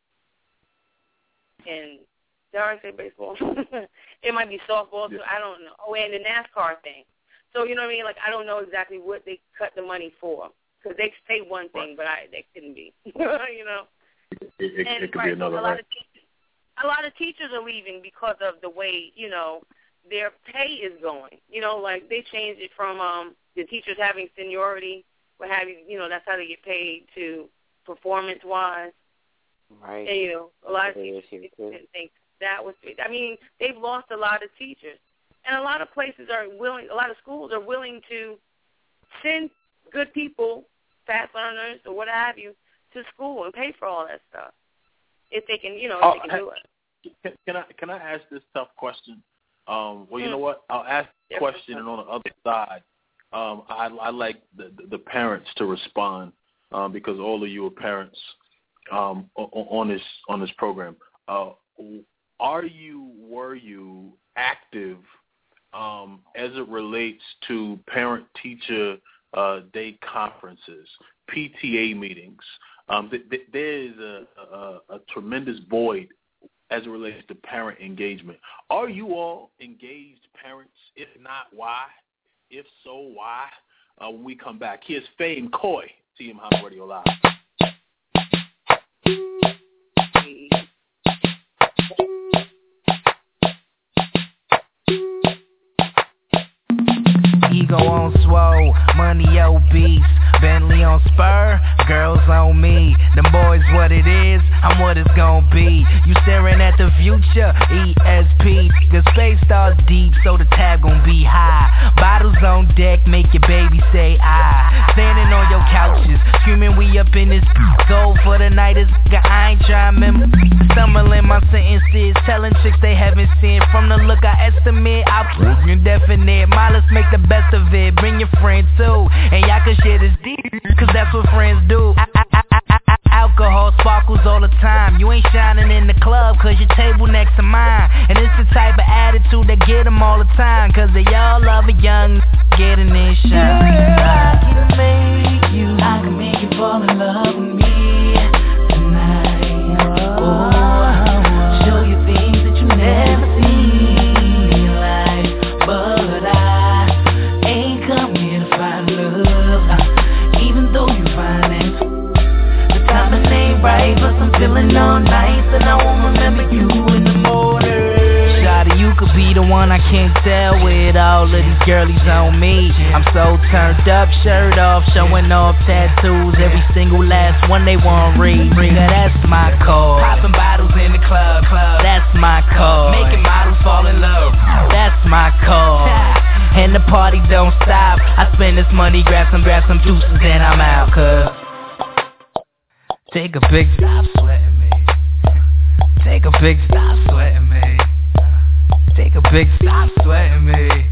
and did I already say baseball? It might be softball too. Yeah. I don't know. Oh, and the NASCAR thing. So you know what I mean? Like I don't know exactly what they cut the money for because they say one thing, but I they couldn't be. You know. It, it, and, it could right, be another. A lot, right. of teachers, a lot of teachers are leaving because of the way you know their pay is going. You know, like they changed it from um, the teachers having seniority. What have you, you know, that's how they get paid to performance-wise. Right. And, you know, a lot of teachers didn't think that was, I mean, they've lost a lot of teachers. And a lot of places are willing, a lot of schools are willing to send good people, fast learners or what have you, to school and pay for all that stuff. If they can, you know, if oh, they can do it. Can, can I can I ask this tough question? Um, well, you mm. know what? I'll ask the question, and on the other side, Um, I, I like the, the parents to respond um, because all of you are parents um, on this on this program. Uh, are you, were you active um, as it relates to parent-teacher uh, day conferences, P T A meetings? Um, th- th- there is a, a, a tremendous void as it relates to parent engagement. Are you all engaged parents? If not, why? If so, why? Uh, when we come back, here's Fame Coy, T M Hyman Radio Live. Ego on swole, money obese, Bentley on spur, girls on me. Them boys what it is, I'm what it's gon' be. You staring at the future, E S P. The space star's deep, so the tab gon' be high. Bottles on deck, make your baby say I. Standing on your couches, screaming we up in this gold for the night is I ain't tryna remember. Stumbling my sentences, telling chicks they haven't seen. From the look I estimate, I prove indefinite. My let's make the best of it, bring your friend too. And y'all can share this deep, cause that's what friends do. I, I, I, I, I, alcohol sparkles all the time. You ain't shining in the club cause your table next to mine. And it's the type of attitude that get them all the time. Cause they all love a young getting this shine. Yeah, I can make you, I can make you fall in love with me tonight. Oh, show you things that you never seen in life. But I ain't come here to find love, even though you find it. The timing ain't right, but I'm feeling all nice, and I won't remember you in the morning. Shawty Shawty, you could be the one I can't tell with all of these girlies on me. I'm so turned up, shirt off, showing off tattoos. Every single last one they want read. Nigga, that's my call. Popping bottles in the club, club. That's my call. Making models fall in love. That's my call. And the party don't stop. I spend this money, grab some, grab some juices, and I'm out, cuz. Take a big stop sweating me. Take a big stop sweating me. Take a big stop sweating me.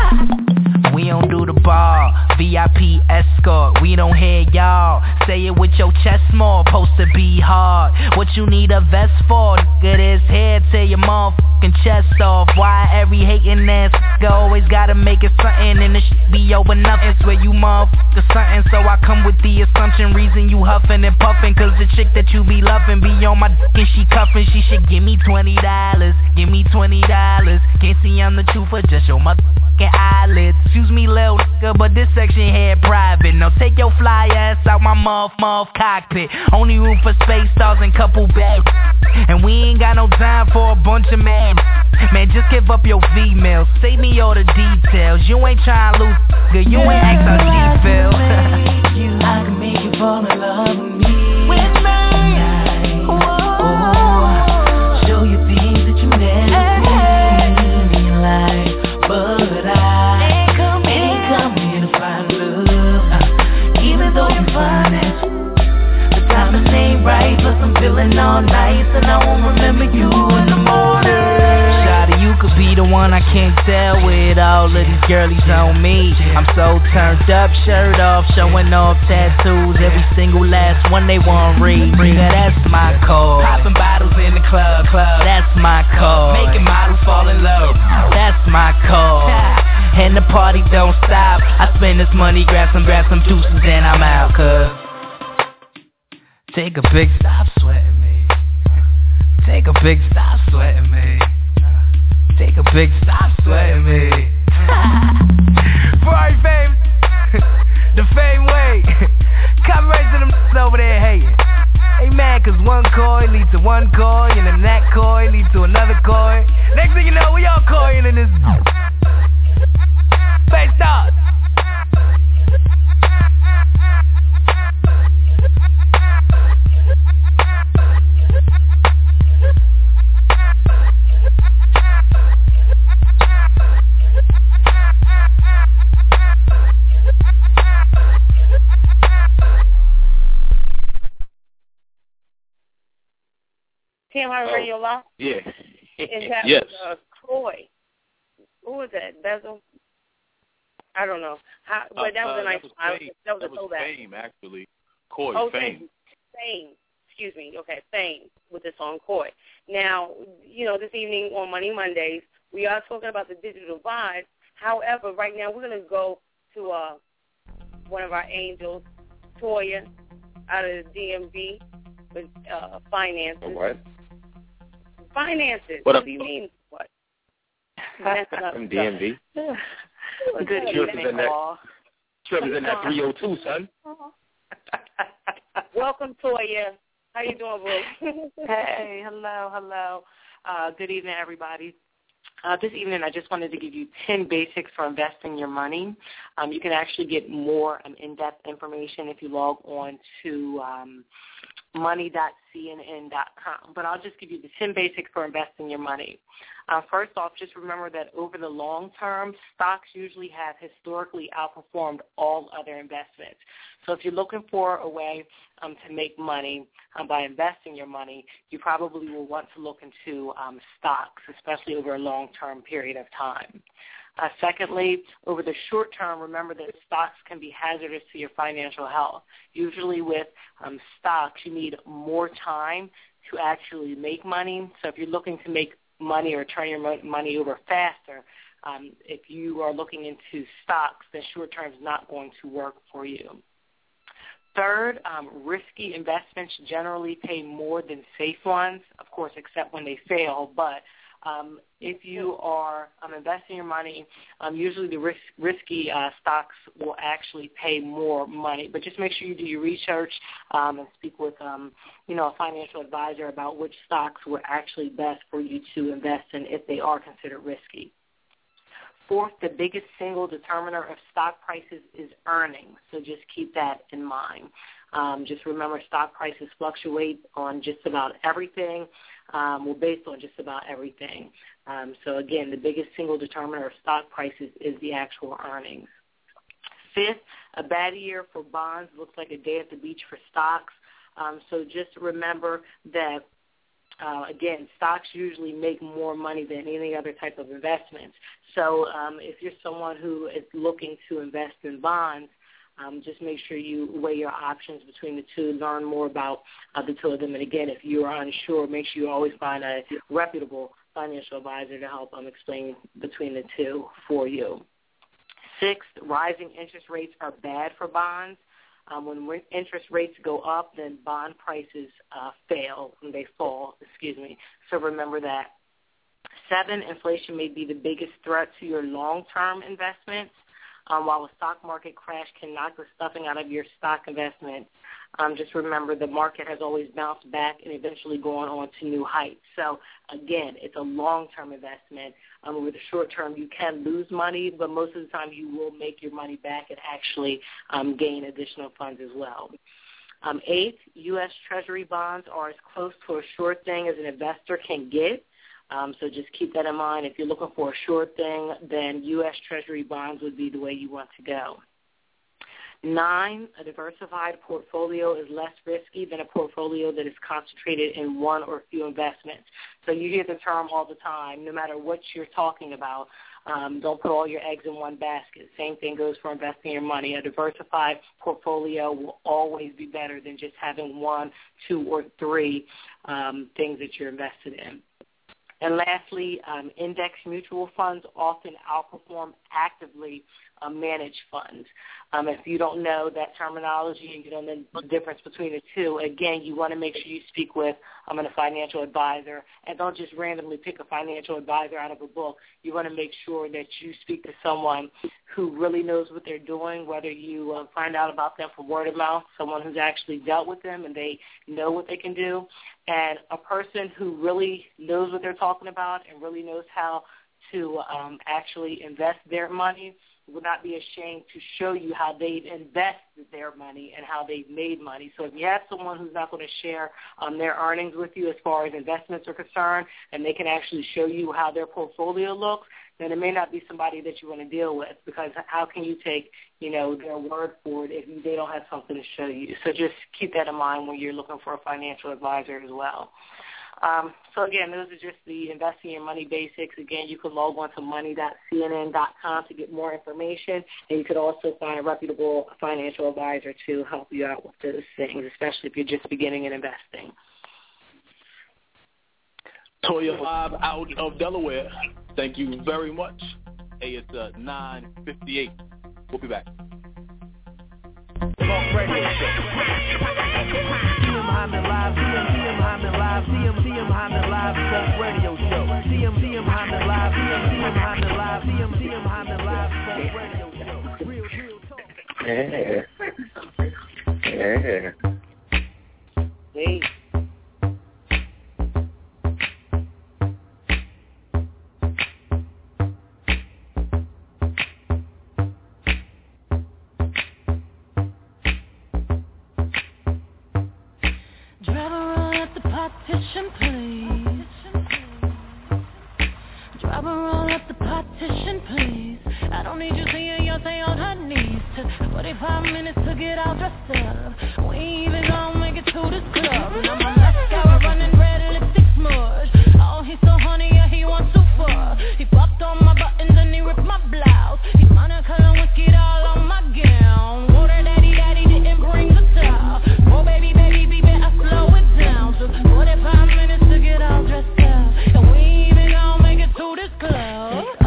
We don't do the ball, V I P escort, we don't hear y'all. Say it with your chest small, supposed to be hard. What you need a vest for, nigga, this head, tear your motherfucking chest off. Why every hating ass nigga always gotta make it something and the shit be over nothing. Swear you motherfucker something, so I come with the assumption. Reason you huffing and puffing, cause the chick that you be loving be on my dick and she cuffing. She should give me twenty dollars, give me twenty dollars. Can't see I'm the truth for just your motherfucking eyelids. Excuse me, little nigga, but this section here private. Now take your fly ass out my muff, muff cockpit. Only room for space stars and couple bags. And we ain't got no time for a bunch of men. Man, just give up your females. Save me all the details. You ain't trying to lose, nigga. You ain't ask how she feels. I can make you fall in love with me. With me. Oh, show you things that you never seen in your life. But I ain't come here to find love. uh, Even though you find it, the timing ain't right. Plus I'm feeling all nice, and I won't remember you in the morning. Shawty, you could be the one I can't tell with all of these girlies on me. I'm so turned up, shirt off, showing off tattoos. Every single last one they want read. Nigga, that's my call. Popping bottles in the club, club. That's my call. Making models fall in love. That's my call. And the party don't stop. I spend this money, grab some, grab some juices, and I'm out, cuz. Take a big stop sweating me. Take a big stop sweating me. Take a big stop sweating me. Ferrari fame, the fame way. Copyright to them over there hating. They mad cause one coin leads to one coin, and then that coin leads to another coin. Next thing you know, we all coin in this. Face stars. T M I Radio Live? Yeah. And that Yes. was uh, Croy. Who was that? Bezel? I don't know. How, but that was uh, a nice. That was I, Fame, that was that a was throwback. Fame, actually. Coy, oh, Fame. Fame. Excuse me. Okay, Fame with the song Coy. Now, you know, this evening on Money Mondays, we are talking about the digital divide. However, right now we're going to go to uh, one of our angels, Toya, out of the D M V with uh, finances. What? Finances. What, what do you mean? What? From D M V. Good evening, all. Trevor's in that three oh two, son. Welcome, Toya. How you doing, bro? Hey, hello, hello. Uh, good evening, everybody. Uh, this evening, I just wanted to give you ten basics for investing your money. Um, you can actually get more um, in-depth information if you log on to um, money dot c n n dot com. But I'll just give you the ten basics for investing your money. Uh, first off, just remember that over the long term, stocks usually have historically outperformed all other investments. So if you're looking for a way um, to make money um, by investing your money, you probably will want to look into um, stocks, especially over a long-term period of time. Uh, secondly, over the short term, remember that stocks can be hazardous to your financial health. Usually with um, stocks, you need more time to actually make money. So if you're looking to make money or turn your money over faster, um, if you are looking into stocks, then short term is not going to work for you. Third, um, risky investments generally pay more than safe ones, of course, except when they fail. But Um, if you are um, investing your money, um, usually the risk, risky uh, stocks will actually pay more money. But just make sure you do your research um, and speak with, um, you know, a financial advisor about which stocks were actually best for you to invest in if they are considered risky. Fourth, the biggest single determiner of stock prices is earnings, so just keep that in mind. Um, just remember stock prices fluctuate on just about everything, um, well, based on just about everything. Um, so, again, the biggest single determiner of stock prices is the actual earnings. Fifth, a bad year for bonds looks like a day at the beach for stocks. Um, so just remember that Uh, again, stocks usually make more money than any other type of investment. So um, if you're someone who is looking to invest in bonds, um, just make sure you weigh your options between the two, learn more about uh, the two of them. And, again, if you are unsure, make sure you always find a reputable financial advisor to help um, explain between the two for you. Sixth, rising interest rates are bad for bonds. Um, when interest rates go up, then bond prices uh, fail and they fall, excuse me. So remember that. Seven, inflation may be the biggest threat to your long-term investments. Um, while a stock market crash can knock the stuffing out of your stock investment, um, just remember the market has always bounced back and eventually gone on to new heights. So, again, it's a long-term investment. Um, with the short term, you can lose money, but most of the time you will make your money back and actually um, gain additional funds as well. Um, eighth, U S Treasury bonds are as close to a sure thing as an investor can get. Um, so just keep that in mind. If you're looking for a sure thing, then U S Treasury bonds would be the way you want to go. Nine, a diversified portfolio is less risky than a portfolio that is concentrated in one or few investments. So you hear the term all the time, no matter what you're talking about, um, don't put all your eggs in one basket. Same thing goes for investing your money. A diversified portfolio will always be better than just having one, two, or three um, things that you're invested in. And lastly, um, index mutual funds often outperform actively uh, managed funds. Um, if you don't know that terminology and you don't know the difference between the two, again, you want to make sure you speak with um, a financial advisor, and don't just randomly pick a financial advisor out of a book. You want to make sure that you speak to someone who really knows what they're doing, whether you uh, find out about them from word of mouth, someone who's actually dealt with them and they know what they can do, and a person who really knows what they're talking about and really knows how to um, actually invest their money will not be ashamed to show you how they've invested their money and how they've made money. So if you have someone who's not going to share um, their earnings with you as far as investments are concerned, and they can actually show you how their portfolio looks, then it may not be somebody that you want to deal with, because how can you take, you know, their word for it if they don't have something to show you? So just keep that in mind when you're looking for a financial advisor as well. Um, so, again, those are just the investing your money basics. Again, you can log on to money dot c n n dot com to get more information, and you could also find a reputable financial advisor to help you out with those things, especially if you're just beginning in investing. Toya Live out of Delaware, thank you very much. Hey, it's uh, nine fifty-eight. We'll be back. Talk radio show. C M Hyman Live, C M, C M Hyman Live, C M, C M Hyman Live, Talk radio show. C M, C M Hyman Live, C M, C M Hyman Live, C M, C M Hyman Live, Talk radio show. Real, real talk. Yeah. Yeah. Hey. Partition, please. Drive her all up the partition, please. I don't need you seeing Yonsei on her knees. Took forty-five minutes to get all dressed up. We ain't even gonna make it to this club. And I'm a mascara running red lipstick smudge. Oh, he's so honey, yeah, he wants super. He popped on my buttons and he ripped my blouse. He's Monica and whiskey all on my gown. Water daddy, daddy didn't bring the towel. Oh, baby, baby, baby, I slow it down. So forty-five minutes to get all dressed up, and we ain't even gonna make it to this club. Take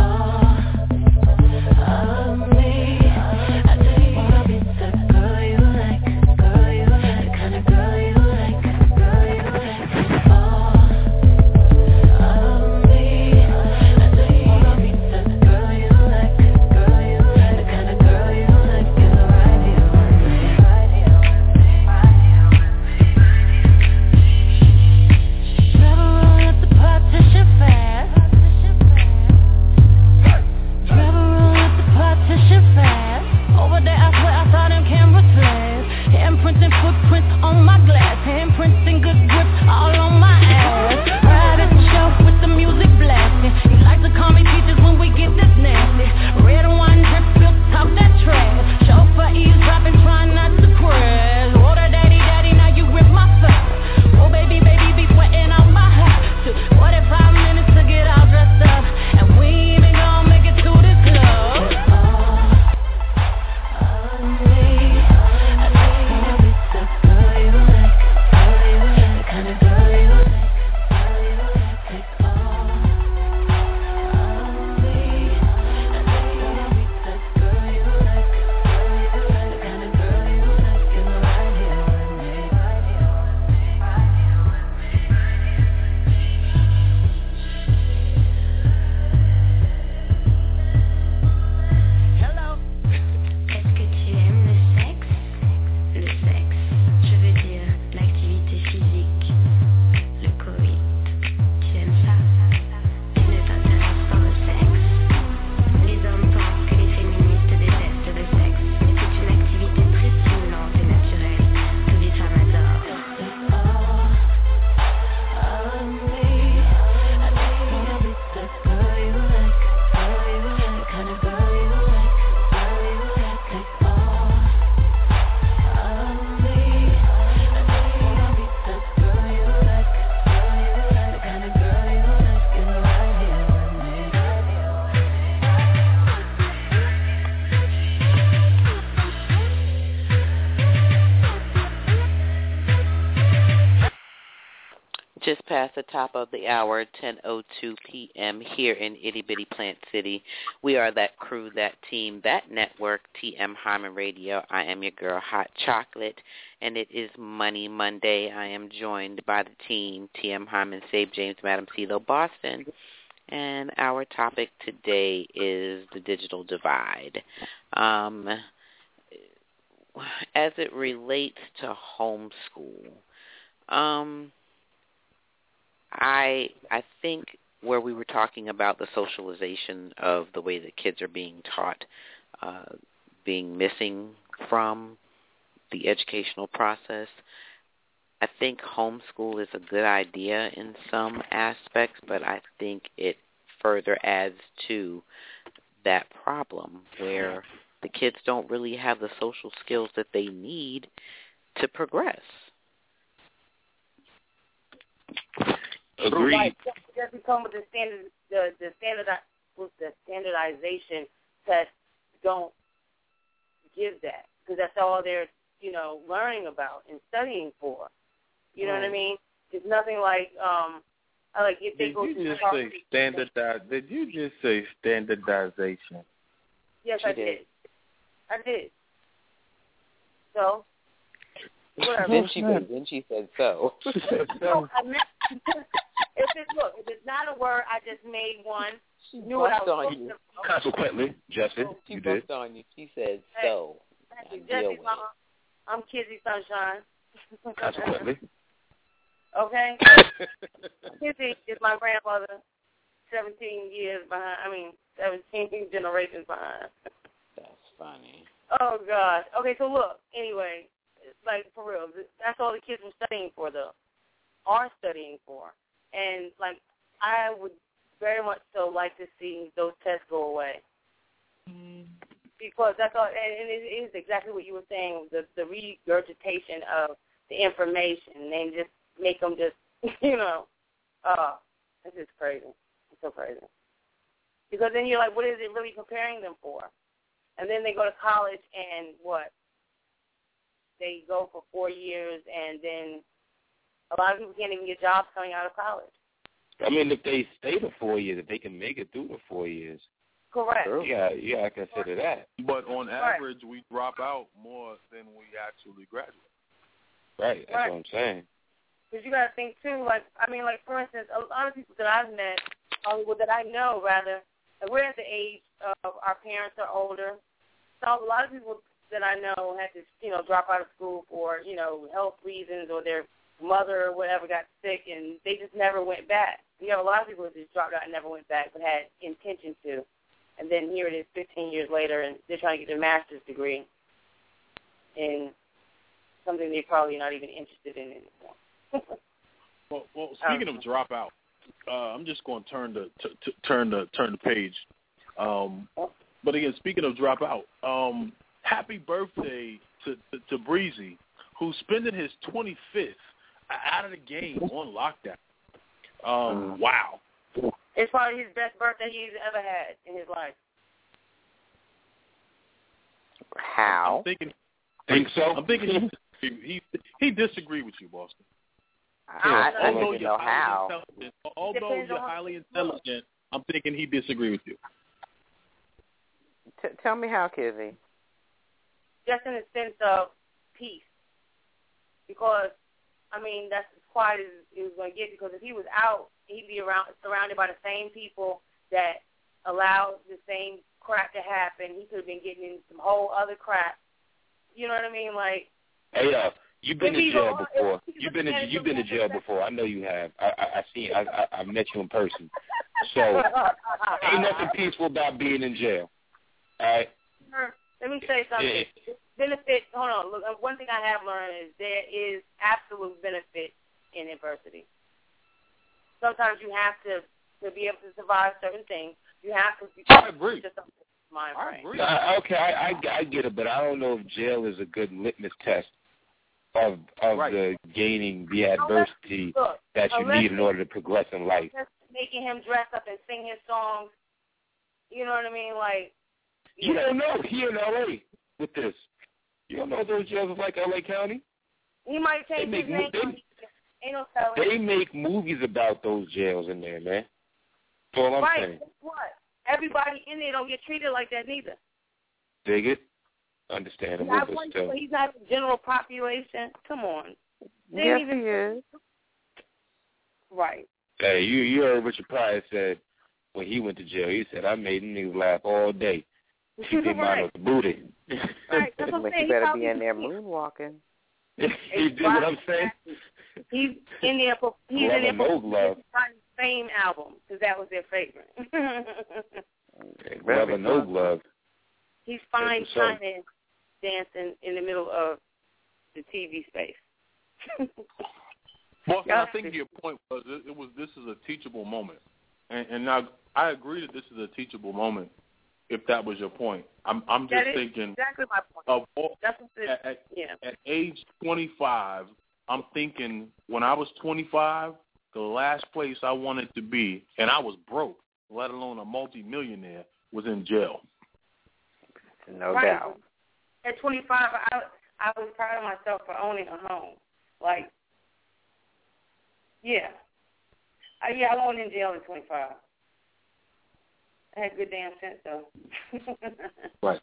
all of me. I tell you, I'll be the girl you like, girl fingerprints and footprints on my glass. Handprints and good grip all on my ass. Ride at the shelf with the music blasting. He likes to call me teachers when we get this nasty. Red wine drip, silk, talk that trash. Chauffeur eavesdropping, trying not to crash. Water daddy, daddy, now you rip my face. Oh baby, baby, be sweating out my house. Took forty-five minutes to get all dressed up, and we ain't even gonna make it to this club. Just past the top of the hour, ten oh two p.m. here in Itty Bitty Plant City. We are that crew, that team, that network, T M Hyman Radio. I am your girl, Hot Chocolate, and it is Money Monday. I am joined by the team, T M Hyman, Save James, Madam CeeLo, Boston, and our topic today is the digital divide. Um, as it relates to homeschool, um... I I think where we were talking about the socialization of the way that kids are being taught, uh, being missing from the educational process, I think homeschool is a good idea in some aspects, but I think it further adds to that problem where the kids don't really have the social skills that they need to progress. Agreed. Right. Just become with the standard, the the standard, the standardization tests don't give that, because that's all they're, you know, learning about and studying for. You know right. what I mean? It's nothing like um, I like if they did go you to just the say standardize? Did you just say standardization? Yes, she I did. did. I did. So. Whatever. Then she said, then she said so. No, I meant, if it's look, if it's not a word, I just made one. She knew what I was on supposed you. to. Consequently, Justin, she you bumped did. on you. She said Hey, so. Thank you, Jesse, Mama. I'm Kizzy Sunshine. Consequently. Okay. Kizzy is my grandmother, seventeen years behind. I mean, seventeen generations behind. That's funny. Oh God. Okay, so look. Anyway. Like, for real, that's all the kids were studying for, though, are studying for. And, like, I would very much so like to see those tests go away. Mm. Because that's all, and it is exactly what you were saying, the, the regurgitation of the information, and just make them just, you know, oh, this is crazy. It's so crazy. Because then you're like, what is it really preparing them for? And then they go to college and what? They go for four years, and then a lot of people can't even get jobs coming out of college. I mean, if they stay the four years, if they can make it through the four years. Correct. Yeah, you got to consider that. But on right. average, we drop out more than we actually graduate. Right, that's right. what I'm saying. Because you got to think, too, like, I mean, like, for instance, a lot of people that I've met, uh, well, that I know, rather, like, we're at the age of our parents are older. So a lot of people that I know had to, you know, drop out of school for, you know, health reasons, or their mother or whatever got sick, and they just never went back. You have a lot of people that just dropped out and never went back, but had intention to. And then here it is fifteen years later, and they're trying to get their master's degree in something they're probably not even interested in anymore. well, well, speaking um, of dropout, uh, I'm just going to turn the t- t- turn the turn the page. Um, but again, speaking of dropout, um, happy birthday to, to to Breezy, who's spending his twenty-fifth out of the game on lockdown. Um, wow. It's probably his best birthday he's ever had in his life. How? I'm thinking. Think so? I'm thinking he he, he disagreed with you, Boston. I, I don't even know how. Although you're highly intelligent, I'm thinking he disagreed with you. T- tell me how, Kizzy. Just in the sense of peace. Because, I mean, that's as quiet as it was going to get, because if he was out, he'd be around surrounded by the same people that allowed the same crap to happen. He could have been getting in some whole other crap. You know what I mean? Like, hey, uh, you've been to jail before. You've been to you've been to jail before. I know you have. I I, I seen. I, I I met you in person. So ain't nothing peaceful about being in jail. All right. Let me say something. Yeah. Benefit. Hold on. Look, one thing I have learned is there is absolute benefit in adversity. Sometimes you have to to be able to survive certain things. You have to. Be I agree. Mind I agree. Uh, okay, I, I I get it, but I don't know if jail is a good litmus test of of right. the gaining the adversity Look, that you need in order to progress in life. Just making him dress up and sing his songs. You know what I mean? Like. You don't know. He in L A with this. You don't know those jails like L A County? He might change his name. They, Ain't no telling. They make movies about those jails in there, man. That's all I'm right. saying. Guess what? Everybody in there don't get treated like that neither. Dig it? Understandable, but one, still. He's not a general population. Come on. They yes, even, he is. Right. Hey, you you heard Richard Pryor said when he went to jail, he said, I made niggas laugh all day. Keep him out of the booty. Right. That's what I'm saying. You better be in there moonwalking. You did what I'm saying? He's in there for he's Brother in there for no his Fame album because that was their favorite. Brother No Glove. He's fine shining, dancing in the middle of the T V space. Well, I think your point was it, it was this is a teachable moment, and, and now I agree that this is a teachable moment. If that was your point, I'm I'm just that thinking exactly my point. Of all, That's what it, at, at, yeah. at age twenty-five, I'm thinking when I was twenty-five, the last place I wanted to be, and I was broke, let alone a multi-millionaire, was in jail. No right. doubt. At twenty-five, I I was proud of myself for owning a home. Like, yeah, I, yeah, I wasn't in jail at twenty-five. I had good damn sense, though. Right.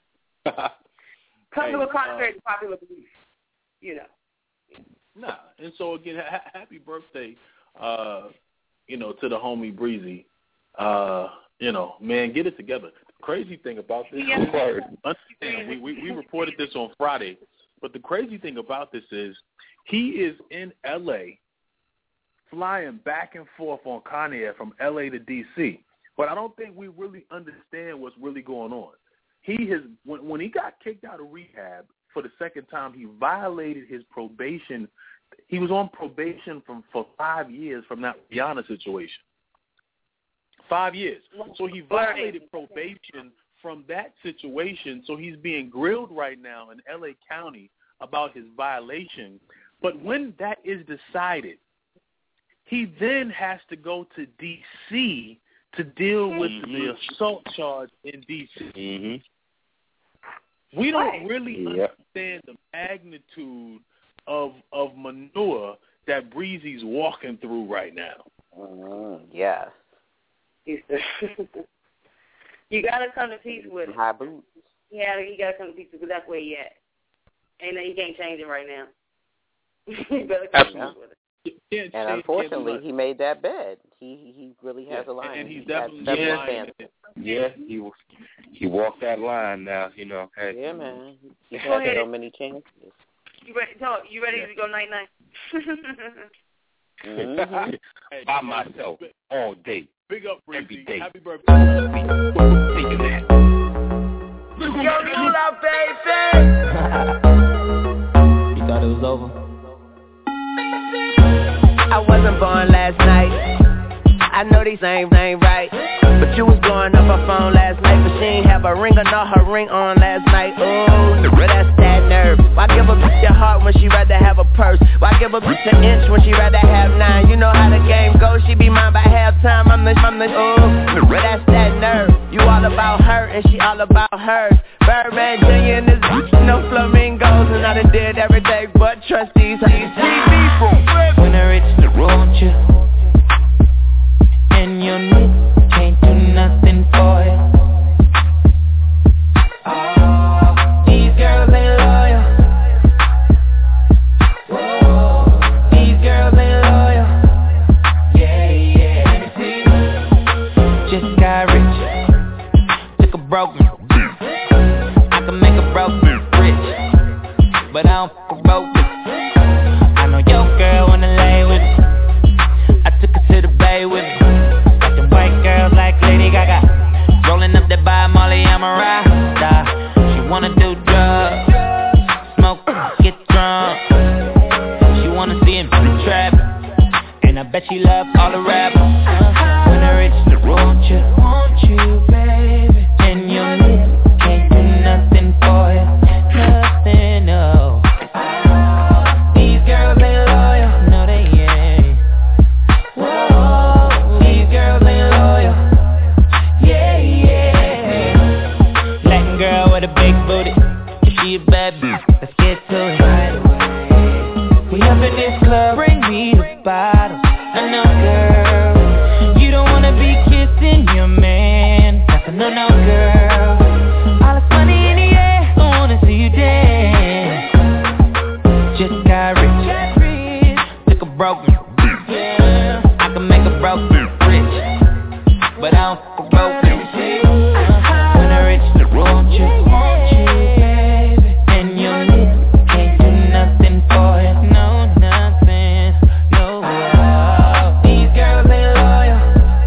Popular hey, contrary uh, to popular belief, you know. Nah, and so again, ha- happy birthday, uh, you know, to the homie Breezy. Uh, you know, man, get it together. The crazy thing about this, yeah. understand, we, we we reported this on Friday, but the crazy thing about this is he is in L A, flying back and forth on Conair from L A to D C. But I don't think we really understand what's really going on. He has when, when he got kicked out of rehab for the second time, he violated his probation. He was on probation from for five years from that Rihanna situation. Five years. So he violated probation from that situation. So he's being grilled right now in L A County about his violation. But when that is decided, he then has to go to D C to deal with mm-hmm. the assault charge in D C. Mm-hmm. We don't really yep. understand the magnitude of of manure that Breezy's walking through right now. Mm, yes. You got to come to peace with it. High boots. Yeah, you got to come to peace with it because that's where he at. And he can't change it right now. You better come to peace with it. And unfortunately, he made that bed. He he really has yeah, a line. And he's he definitely yeah, lying. Yeah, he he walked that line now. You know. Hey. Yeah, man. He had so many chances. You ready? No, you ready yeah. to go night night? mm-hmm. By myself all day. Big up, Breezy. Every day. Happy birthday. Thinking that. Yo, new love, baby. You thought it was over. on last night. I know these ain't, ain't right, but you was blowing up her phone last night, but she ain't have a ring or not her ring on last night. Ooh, that's that nerve. Why give a bitch your heart when she rather have a purse? Why give a bitch an inch when she rather have nine? You know how the game goes, she be mine by halftime. I'm the, I'm the, ooh, that's that nerve. You all about her and she all about hers. Birdman Junior and this bitch, no flamingos, and I done did everything but trust these T V from when I reach the road, you and your nigga can't do nothing for you. Oh, these girls ain't loyal. Whoa, these girls ain't loyal. Yeah, yeah. See, just got rich, took a broken. I can make a broken rich, but I don't fuck a broke. I know your girl wanna lay with me. I took her to the bay with me. White girls like Lady Gaga, rolling up that by Molly, I'm a rasta. She wanna do drugs, smoke, get drunk. She wanna see him in the trap, and I bet she love all the rappers. When I reach the road, you, want you, baby, and your nigga can't do nothing for you, nothing, no. These girls ain't loyal, no they ain't. Whoa, these girls ain't loyal. Yeah, yeah. Latin girl with a big booty. If she a bad bitch, let's get to it right away. We up in this club, bring me the bottle. I know, girl, you don't wanna be kissing your man. That's a no, no, girl. All the money in the air, I wanna see you dance. Just got rich, took a broken. Yeah, I can make a broke rich, but I don't fuck a broke. When I reach the road, you want you, baby, and your nigga can't do nothing for you, no, nothing, no. Oh, these girls ain't loyal,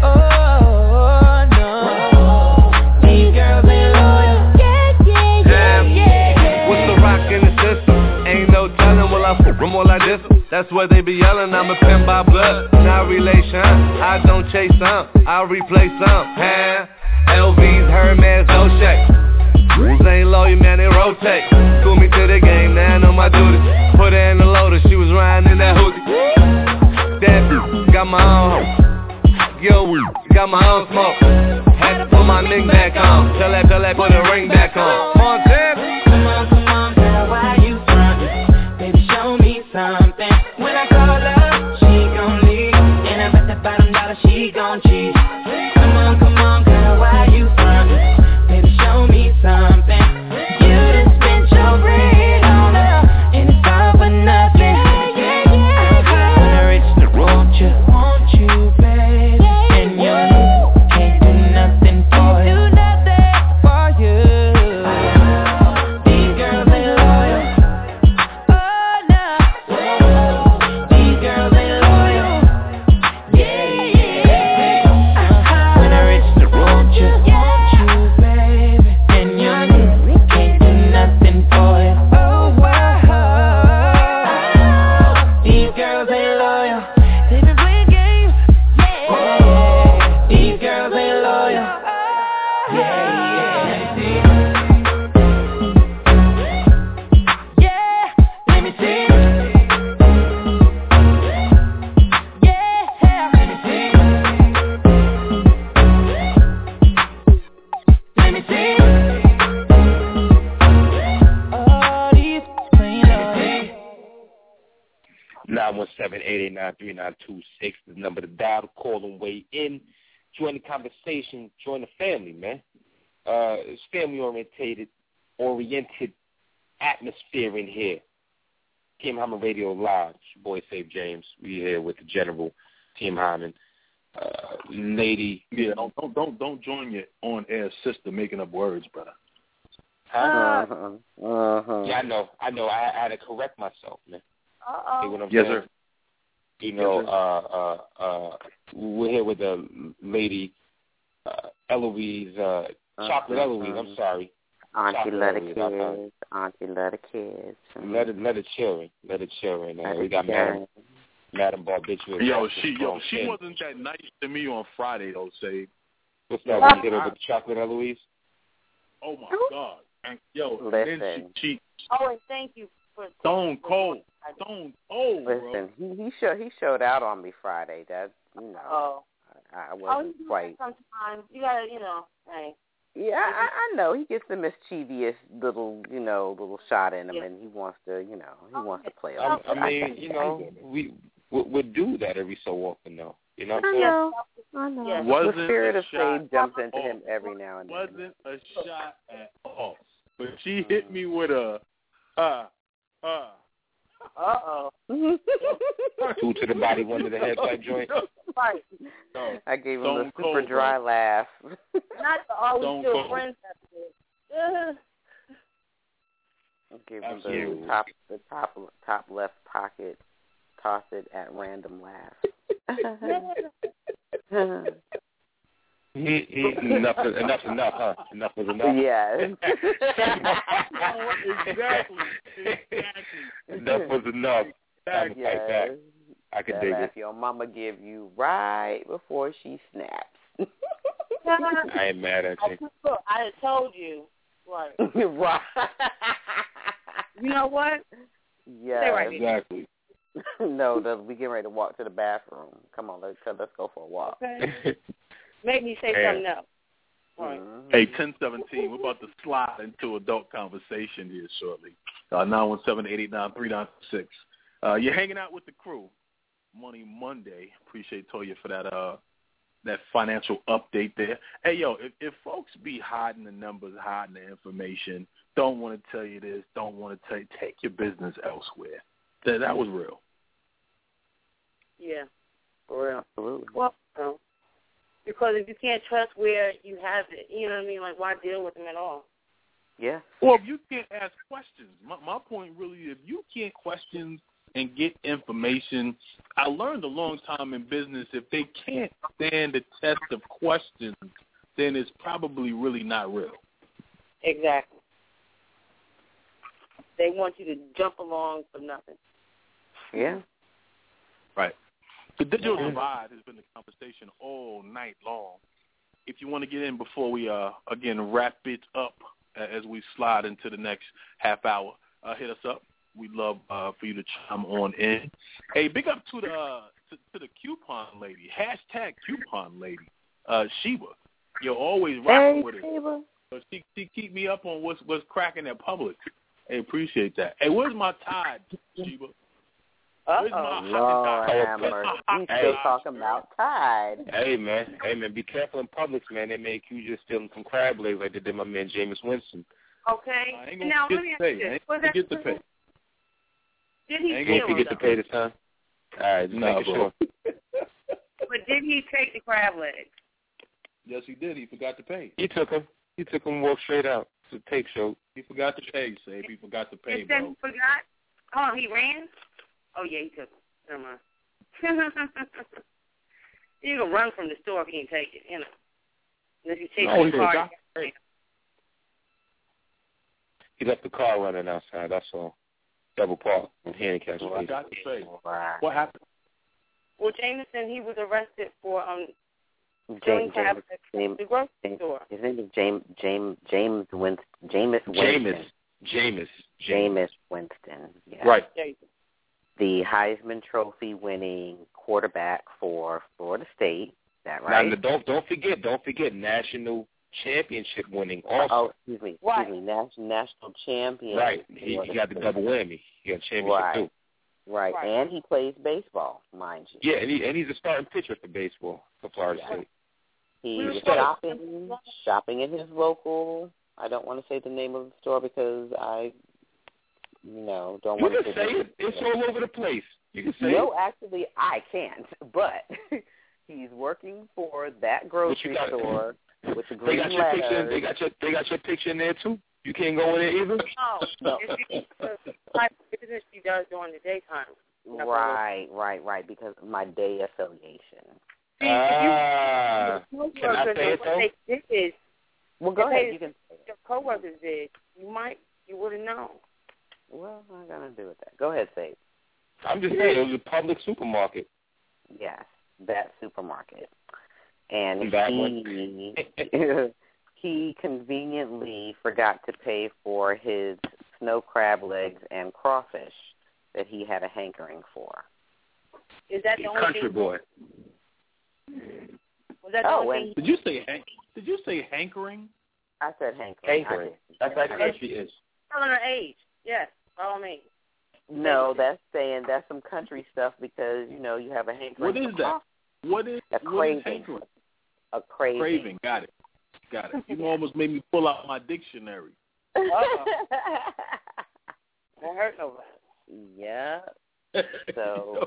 oh, no. These girls ain't loyal, yeah, yeah, yeah, yeah, yeah. What's the rock in the system? Ain't no telling, will I fuck more like this? That's what they be yelling, I'm a pimp by blood, not relation. I don't chase some, I replace some. Huh? L V's, Hermes, no shake. Rules ain't loyal, man, they rotate. School me to the game, now I know my duty. Put her in the loader, she was riding in that hoodie. That bitch, got my own home. Yo, got my own smoke. Had to put my ring back on. Tell that, tell that, put a ring back on. Montana. Come on, come on, girl, why you frontin'? Baby, show me something. When I call her, she gon' leave, and I bet that bottom dollar she gon' cheat. Come on, come on, girl, why you frontin'? Baby, show me something. You done spent your bread on her, and it's all for nothing. Yeah, yeah, yeah. When I reach the road, you want you, baby, and your nigga can't do nothing for you, nothing for you. These girls ain't loyal. Oh no. These girls ain't loyal. Yeah, yeah. When I reach the road, you want you, baby, and your nigga can't do nothing for you. Oh wow. These girls ain't loyal. They been playing games. Yeah. These girls ain't loyal. Yeah, yeah. Yeah, let me see. Yeah, let me see. Let me see. Oh, these ain't loyal. nine one seven, eight eight nine, three nine two six, the number to dial to call and weigh in. Join the conversation, join the family, man. Uh, it's family-oriented, oriented atmosphere in here. T M Hyman Radio Live. It's your boy, Save James. We here with the General, T M Hyman. Uh, lady. Yeah, don't, don't, don't, don't join your on-air sister making up words, brother. Huh? Uh-huh. Uh-huh. Yeah, I know. I know. I, I had to correct myself, man. Uh-oh. See what I'm Yes, saying? sir. You know, Yes, sir. uh, uh, uh, we're here with the lady, uh, Eloise, uh, Chocolate Uh-huh. Eloise, I'm sorry. Auntie Chocolate love the Eloise, I'm sorry. kids. Auntie love the kids. Let it, let it chill. Let it chill right now. Let We it got chill. Madam, Madam Barbiturate. Yo, she yo, she wasn't that nice to me on Friday though, say. What's that? When you hit her with the chocolate, Eloise? Oh my God. And, yo, Listen. then she, she Oh, and thank you for Stone Cold. Stone Cold, bro. Listen, he he showed he showed out on me Friday. That you know, Oh. I, I Oh, wasn't you do quite. that sometimes. You gotta, you know, hey. Yeah, I, I know he gets the mischievous little, you know, little shot in him, Yeah. and he wants to, you know, he wants to play. I, along. I mean, you know, we we we do that every so often, though. You know what I I'm saying? know, I know. Yeah. Wasn't The spirit a of shot Fabe jumps at into all. him every now and then. Wasn't a shot at all. But she hit me with a, uh, uh. Uh-oh. Two to the body, one to the head type joint. Right. No. I gave him Stone a super Cold, dry bro. laugh. Not the always Stone still Cold. friends episode. I gave him Absolutely. the top, the top, top left pocket, toss it at random laugh. He, he, enough, is, enough, is enough, huh? Enough is enough. Yes. Exactly. Exactly. Enough was enough. I'm Exactly. like that. I can that dig laugh it. your mama give you right before she snaps. I ain't mad at you. Look, I had told you. Right. Right. You know what? Yes. Stay right Exactly. No, the, we getting ready to walk to the bathroom. Come on, let's let's go for a walk. Okay. Make me say Yeah. something else. Right. Mm-hmm. Hey, ten seventeen, we're about to slide into adult conversation here shortly. Uh, nine one seven, eight eight nine, three nine six. Uh, you're hanging out with the crew. Money Monday. Appreciate Toya for that uh that financial update there. Hey, yo, if, if folks be hiding the numbers, hiding the information, don't want to tell you this, don't want to tell you, take your business elsewhere. That, that was real. Yeah. For real, absolutely. Well, no. Because if you can't trust where you have it, you know what I mean? Like, why deal with them at all? Yeah. Or if you can't ask questions. My, my point really is if you can't question and get information, I learned a long time in business, if they can't stand the test of questions, then it's probably really not real. Exactly. They want you to jump along for nothing. Yeah. Right. The digital divide has been the conversation all night long. If you want to get in before we, uh, again, wrap it up as we slide into the next half hour, uh, hit us up. We'd love uh, for you to chime on in. Hey, big up to the uh, to, to the coupon lady, hashtag coupon lady, uh, Sheba. You're always rocking Hey, with her. Sheba. So she, she keep me up on what's what's cracking at Publix. Hey, appreciate that. Hey, where's my Tide, Sheba? Where's my Lord Tide? have mercy. We Hey. still talking about Tide. Hey, man. Hey, man, be careful in Publix, man. They make you just stealing some crab legs like they did my man Jameis Winston. Okay. I ain't gonna Now, get let me ask the pay. you I this. ain't Was gonna that get the pay. Did he I ain't steal gonna You them, get to though? pay this time? All right, just Nah, making bro. sure. But did he take the crab legs? Yes, he did. He forgot to pay. He took him. He took him and walked straight out. It's a tape show. He forgot to pay, Sabe. He forgot to pay, He said bro. he forgot? Oh, he ran? Oh, yeah, he took them. Never mind. You can run from the store if he didn't take it, you know. Unless you take No, the he car. forgot to pay. He left the car running outside, that's all. Double park and handicap He space. forgot to pay. What happened? Well, Jameson, he was arrested for um James, stealing James, tablets at James, the grocery James, store. his name is James James James Winston. Jameis Jameis. Winston. Jameis. Jameis Winston. Yeah. Right. There you go. The Heisman Trophy winning quarterback for Florida State. Is that Now, right? don't don't forget, don't forget national championship winning also. Oh, excuse me. Excuse Right. me. National, national champion. Right. He, he got the double whammy. He got a championship Right. too. Right. Right. And he plays baseball, mind you. Yeah, and, he, and he's a starting pitcher for baseball for Florida Yeah. State. He We were was supposed- shopping, shopping in his local. I don't want to say the name of the store because I, you know, don't You want to can say say it. It's all over the place. You can say No, it. actually, I can't. But he's working for that grocery got- store with the They green got your picture. letters. They got your. They got your picture in there too. You can't go in there either. No, it's the type of business she does during the daytime. Right, right, right. Because of my day affiliation. See, Ah, if you, can I say it what though? they did is, Well, go if ahead. they- You can. your coworkers did, you might, you would have known. Well, I'm gonna do with that. Go ahead, Sage. I'm just saying, it was a public supermarket. Yes, that supermarket. And that he he conveniently forgot to pay for his snow crab legs and crawfish that he had a hankering for. Is that the only country thing? boy? Was that the oh, only and thing? Did you say hank? Did you say hankering? I said hankering. Hankering. That's like Okay. she is. Telling her age. Yes, follow me. No, that's saying that's some country stuff because, you know, you have a hankering. What is for that? coffee. What is A what is craving. hankering? A craving. Craving. Got it. Got it. You almost made me pull out my dictionary. Uh-oh. That hurt nobody. Yeah. So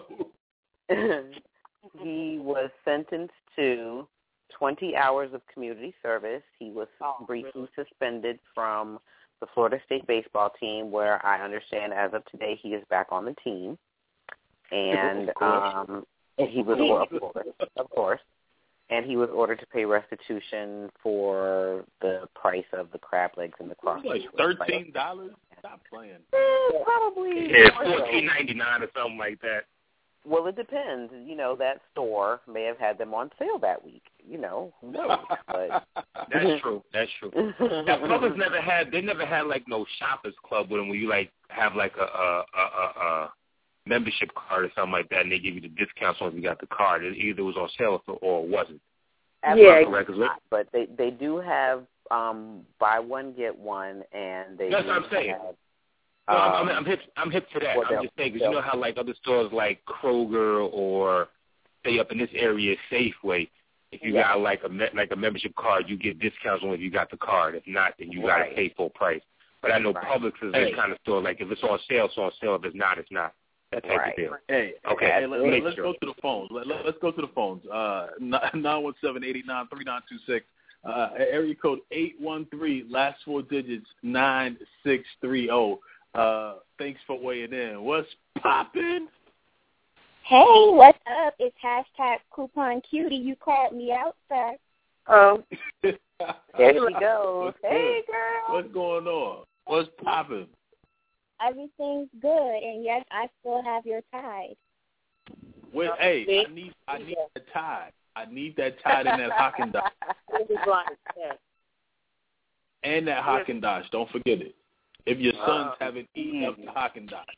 he was sentenced to twenty hours of community service. He was Oh, briefly really? suspended from the Florida State baseball team, where I understand as of today he is back on the team. And Of course. um, he was, well, of course, of course, and he was ordered to pay restitution for the price of the crab legs and the crawfish. Like thirteen dollars. Stop playing. Eh, probably. Yeah, more so. fourteen ninety nine or something like that. Well, it depends. You know, that store may have had them on sale that week. You know, who knows? But That's true. That's true. Now, Publix never had. They never had like no shoppers club with them where you like have like a a a, a, a membership card or something like that, and they give you the discounts once you got the card. It either was on sale or it wasn't. yeah, correct, is it? but they they do have um buy one get one, and they That's do what I'm saying. have, No, I'm, um, I'm, I'm hip. I'm hip to that. well, I'm they'll- just saying because they'll- you know how like other stores like Kroger or say up in this area Safeway, if you Yeah. got like a me- like a membership card, you get discounts only if you got the card. If not, then you got to Right. pay full price. But I know Right. Publix is Hey. that kind of store. Like if it's on sale, it's on sale. If it's not, it's not. That type Right. of deal. Hey, Okay, hey, let, make us sure. go to the phones. Let, let, let's go to the phones. Uh, nine one seven, eight nine, three nine two six. Uh, area code eight one three, last four digits, nine six three zero. Uh, thanks for weighing in. What's poppin'? Hey, what's up? It's hashtag coupon cutie. You called me out, sir. Oh. There she goes. What's Hey, good? girl. What's going on? What's poppin'? Everything's good, and yes, I still have your tide. Wait, hey, I need I need that tie. I need that tie in that Haagen-Dazs. Yes. And that Haagen-Dazs. Don't forget it. If your sons Uh, haven't eaten up the Haagen-Dazs.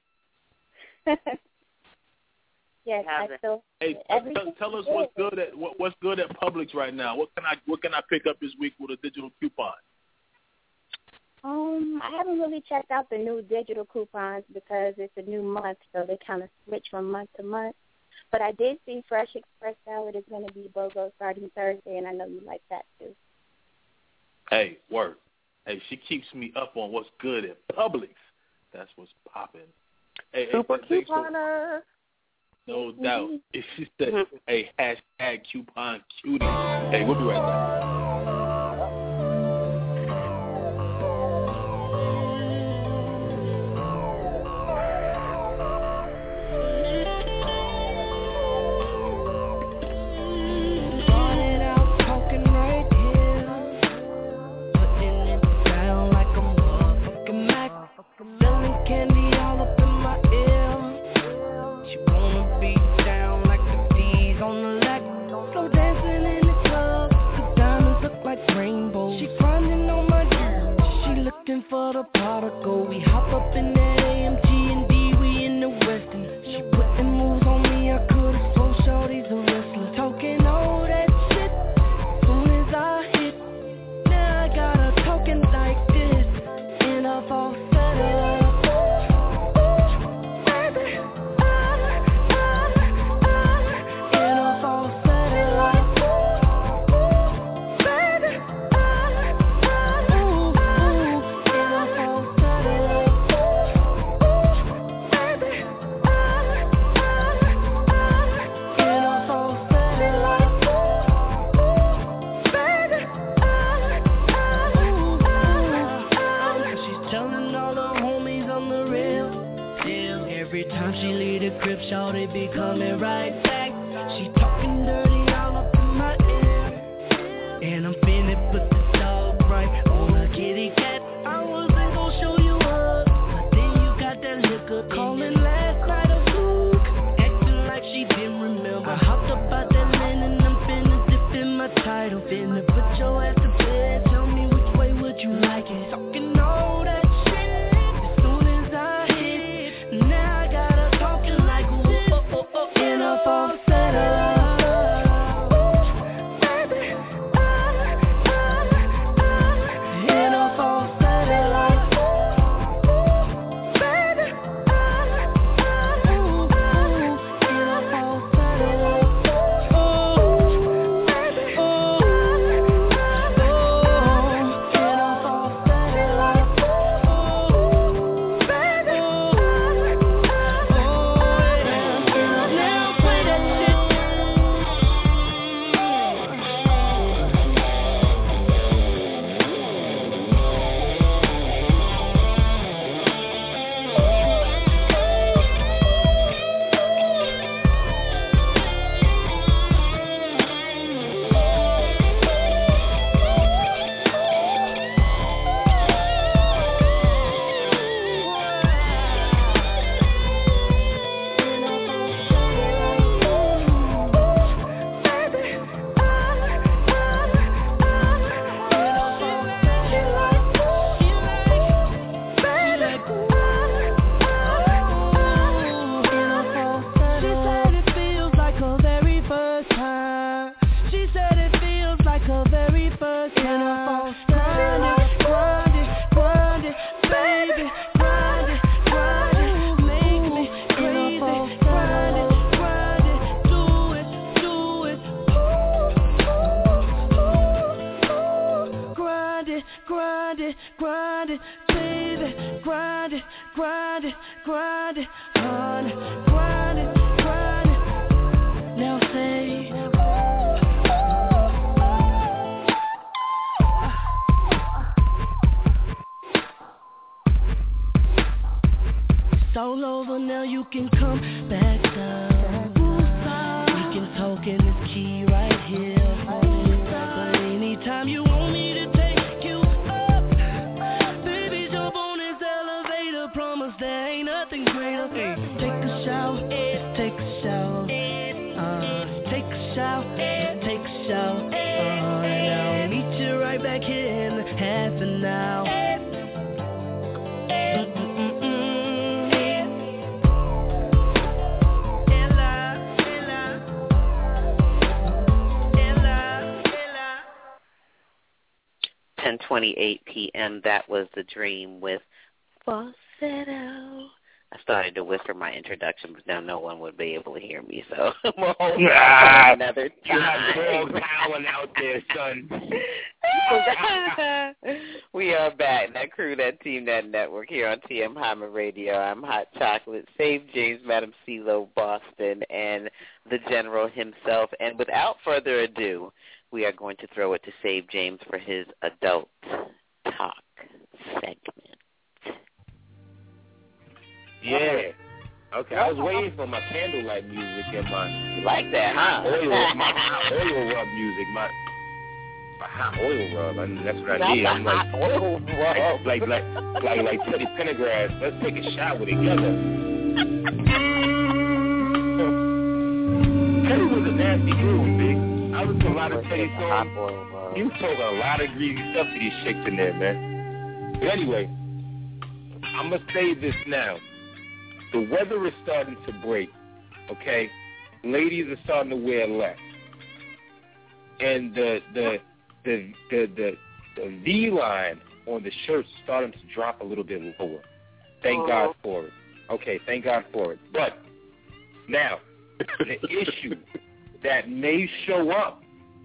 Yes, I Haven't. still. Hey, tell, Everything's tell us good. what's good at what, what's good at Publix right now. What can I what can I pick up this week with a digital coupon? Um, I haven't really checked out the new digital coupons because it's a new month, so they kind of switch from month to month. But I did see Fresh Express salad is going to be BOGO starting Thursday, and I know you like that too. Hey, work. Hey, she keeps me up on what's good at Publix. That's what's popping. Hey, Super hey, thanks for- couponer. No doubt. It's just that, hey, hashtag coupon cutie. Hey, we'll be right back. Started out talking right here, putting it down like a motherfucking Mac, selling candy all up in my ear. She wanna be down like the D's on the lack, so dancing in the club, the diamonds look like rainbows. She grinding on my jeans, she looking for the pot of gold. We hop up in that A M G and D, we in the Western. She putting moves on me, I could've swore shorty's a wrestler. Talking all that shit, soon as I hit, now I got her talking like this, and I fall set up. Baby, I, I, I, and I fall set up. Baby, I, I, ooh, ooh, and I fall set up. Baby, I, I, and I fall set up. Baby, I, she's telling all the homies I'm the real deal. Every time she leave the crib, shawty be coming right back. She talking dirty all up in my ear, and I'm finna put the dog right on a kitty cat. I wasn't gon' show you up, but then you got that liquor calling last night a fool. about that linen, I'm finna dip in my title. Finna put your ass to bed, tell me which way would you like it. Talking all that shit, as soon as I hit, now I got her talking like ooh, oh, oh, oh, in a falsetto. All over now, you can come back down. We can talk in this key right here. But anytime you want me to take you up, baby, jump on this elevator. Promise there ain't nothing greater. Take a shower, take a shower, uh, take a shower, take a shower, uh, and I'll meet you right back here in half an hour. ten twenty-eight p.m. That was The Dream with falsetto. I started to whisper my introduction, but now no one would be able to hear me, so I'm going to hold ah, another time. Dog howling out there, son. We are back. That crew, that team, that network here on T M Hyman Radio. I'm Hot Chocolate, Save James, Madam CeeLo Boston, and the General himself. And without further ado, we are going to throw it to Save James for his adult talk segment. Yeah. Okay, I was waiting for my candlelight music and my... You like that, huh? Oil, my hot oil rub music, my, my hot oil rub. I mean, that's what I need. I'm like, hot oil rub. Like, like, like, like Teddy Pendergrass. Let's take a shot with together. Teddy was a nasty dude, big. I was a lot of Teddy songs. You told a lot of greasy stuff to these chicks in there, man. But anyway, I'm going to say this now. The weather is starting to break, okay? Ladies are starting to wear less. And the the the the the, the V line on the shirt's starting to drop a little bit lower. Thank oh. God for it. Okay, thank God for it. But now, the issue that may show up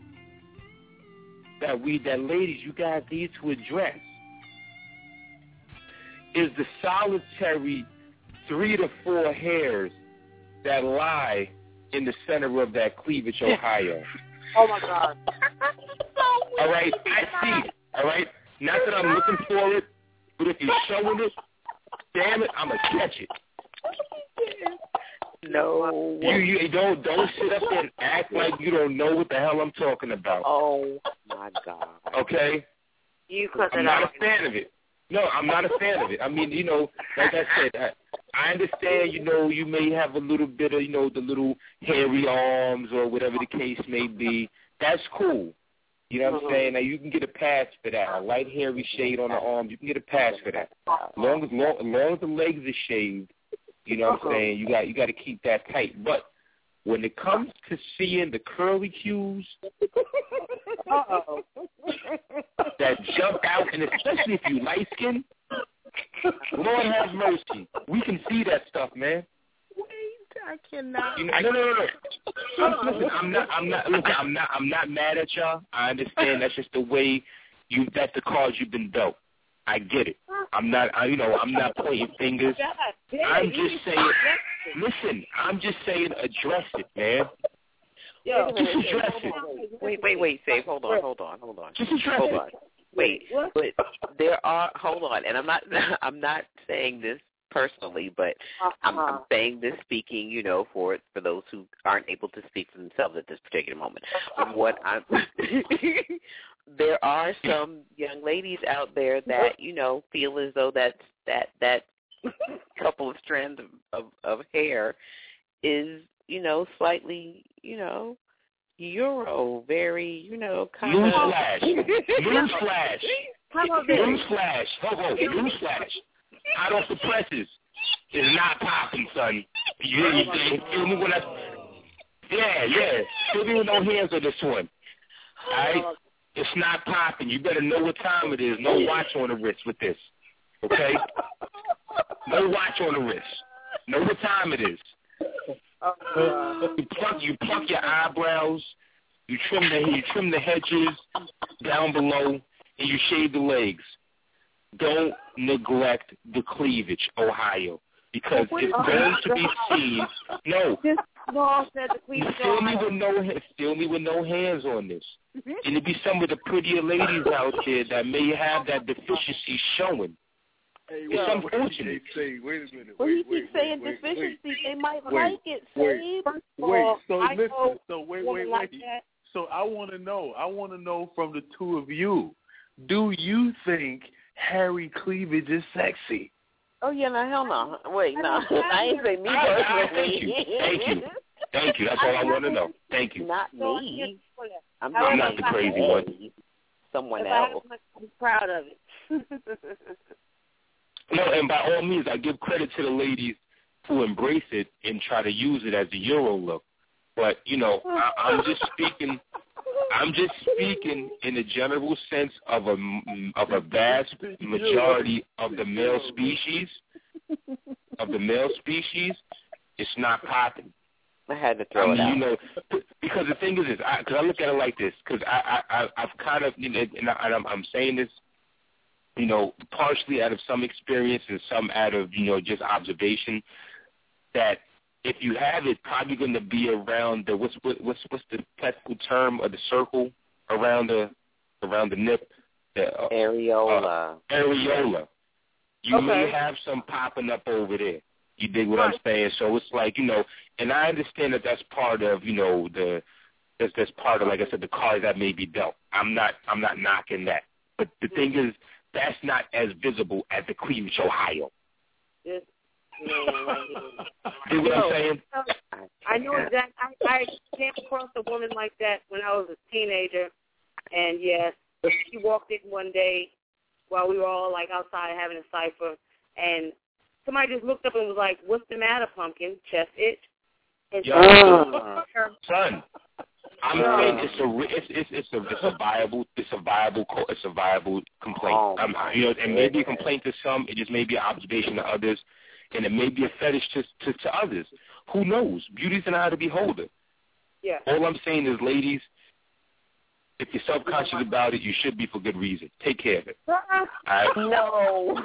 that we that ladies, you guys need to address is the solitary three to four hairs that lie in the center of that cleavage, Ohio. Oh, my God. All right, I see it. All right? Not that I'm looking for it, but if you're showing it, damn it, I'm going to catch it. No. You, you don't, don't sit up there and act like you don't know what the hell I'm talking about. Oh, my God. Okay? You cut I'm it not out. a fan of it. No, I'm not a fan of it. I mean, you know, like I said, I, I understand, you know, you may have a little bit of, you know, the little hairy arms or whatever the case may be. That's cool. You know what I'm saying? Now, you can get a pass for that. A light hairy shade on the arms, you can get a pass for that. As long as, long, as, long as the legs are shaved, you know what I'm saying, you got you got to keep that tight. But when it comes to seeing the curly cues Uh-oh. that jump out, and especially if you light-skinned, Lord have mercy. We can see that stuff, man. I cannot. You know, no, no, no, no. Listen, I'm not. I'm not. Look, I'm not. I'm not mad at y'all. I understand that's just the way you. That's the cards you've been dealt. I get it. I'm not. I, you know, I'm not pointing fingers. I'm just saying. Listen, I'm just saying. Address it, man. Yo, just address it. Wait, wait, wait, Save. Hold on, hold on, hold on. Just address hold it. on. Wait, but there are. Hold on, and I'm not. I'm not saying this personally, but I'm, I'm saying this speaking, you know, for for those who aren't able to speak for themselves at this particular moment. What I'm, there are some young ladies out there that, you know, feel as though that that that couple of strands of, of, of hair is, you know, slightly, you know, Euro, very, you know, kind of. Newsflash. Newsflash. Newsflash. Hold on. Newsflash. Out off the presses is not popping, son. You, you, you feel me when I? Yeah, yeah. Feel me with no hands on this one. All right, it's not popping. You better know what time it is. No watch on the wrist with this. Okay. No watch on the wrist. Know what time it is. You pluck, you pluck your eyebrows. You trim the, you trim the hedges down below, and you shave the legs. Don't neglect the cleavage, Ohio, because it's going to be seen. No, still me with no, still me with no hands on this, and it be some of the prettier ladies out there that may have that deficiency showing. Hey, it's well, unfortunate. Say, wait a minute. Well, wait, you keep wait, saying wait, deficiency. Wait, they might wait, like it. Wait, First wait. all, So I listen. know So wait, wait, wait. like So I want to know. I want to know from the two of you. Do you think hairy cleavage is sexy? Oh yeah, no, hell no. Wait, no, I ain't say me personally. Thank you, thank you, thank you. That's all I want to know. Thank you. Not me. I'm, I'm not the crazy one. Someone else. I'm proud of it. No, and by all means, I give credit to the ladies who embrace it and try to use it as a Euro look. But you know, I, I'm just speaking. I'm just speaking in the general sense of a of a vast majority of the male species. Of the male species, it's not popping. I had to throw I mean, it out. You know, because the thing is, is I, cause I look at it like this. Because I, I, I've kind of, you know, and, I, and I'm, I'm saying this, you know, partially out of some experience and some out of, you know, just observation. That if you have it, probably going to be around the what's what's what's the technical term of the circle around the around the nip, the uh, areola. Uh, areola. You okay. may have some popping up over there. You dig what right. I'm saying? So it's like, you know, and I understand that that's part of, you know, the that's that's part of, like I said, the cards that may be dealt. I'm not I'm not knocking that, but the mm-hmm. thing is, that's not as visible as the cleavage, Ohio. Yes. See what I'm saying? I know exactly. I, I came across a woman like that when I was a teenager, and yes, she walked in one day while we were all like outside having a cipher, and somebody just looked up and was like, "What's the matter, pumpkin? Chest itch?" And Yo, so, her, son, I'm yeah. saying it's a it's it's it's a it's a viable it's a viable it's a viable complaint. Oh, um, you know, it may be a complaint to some. It just may be an observation to others. And it may be a fetish to, to, to others. Who knows? Beauty's an eye of the beholder. Yeah. All I'm saying is, ladies, if you're self-conscious about it, you should be for good reason. Take care of it. Uh-uh. All right? No.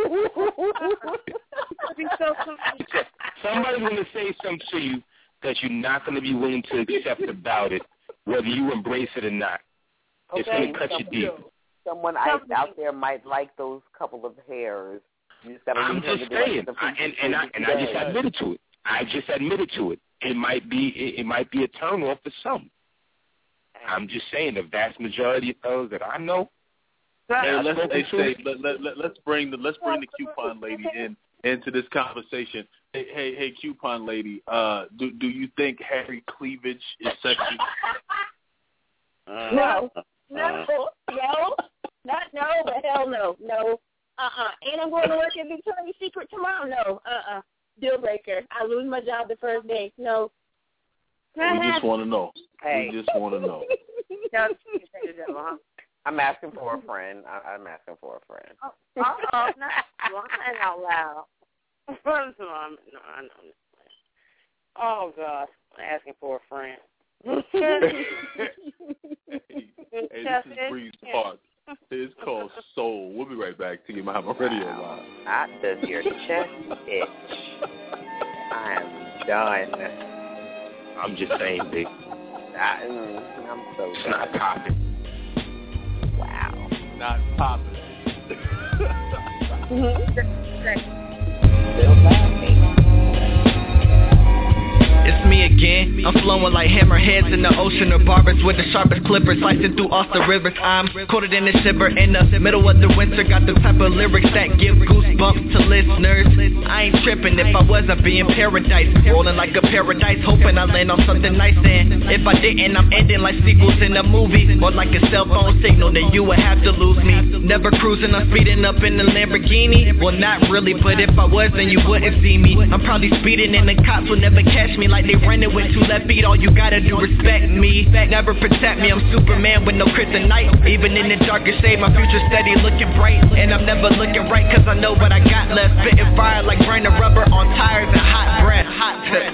Somebody's going to say something to you that you're not going to be willing to accept about it, whether you embrace it or not. Okay. It's going to cut you deep. Someone out there might like those couple of hairs. You just gotta I'm just saying, I, and, and, I, and I just admitted to it. I just admitted to it. It might be it, it might be a turn off for some. I'm just saying, the vast majority of those that I know. Hey, let's hey, say, let, let, let, let's bring the let's bring the coupon lady in into this conversation. Hey, hey, hey, coupon lady, uh, do do you think hairy cleavage is sexy? Uh, no, no, no, not no, but hell no, no, uh-uh. And I'm going to work at Victoria's Secret tomorrow. No, uh-uh. Deal breaker. I lose my job the first day. No. We just want to know. Hey. We just want to know. I'm asking for a friend. I, I'm asking for a friend. Oh, oh, not lying out loud. First of all, no, I know. Oh God, I'm asking for a friend. hey, hey, this is Breeze Park. It's called Soul. We'll be right back to your Mama Radio Live. Wow. Does your chest itch? I am done. I'm just saying, big. I, mm, I'm so it's done. not popping. Wow. Not popping. Still bad, baby. It's me again. I'm flowing like hammerheads in the ocean or barbers with the sharpest clippers slicing through all the rivers. I'm quoted in the shiver in the middle of the winter. Got the type of lyrics that give goosebumps to listeners. I ain't tripping if I was, I'd be in paradise, rolling like a paradise, hoping I land on something nice. And if I didn't, I'm ending like sequels in a movie, or like a cell phone signal, then you would have to lose me. Never cruising, I'm speeding up in the Lamborghini. Well, not really, but if I was, then you wouldn't see me. I'm probably speeding and the cops will never catch me. Like they running with two left feet, all you gotta do respect me. Never protect me, I'm Superman with no kryptonite. Even in the darkest shade, my future steady looking bright. And I'm never looking right, cause I know what I got left. Spitting fire like burning rubber on tires and hot breath. Hot tip.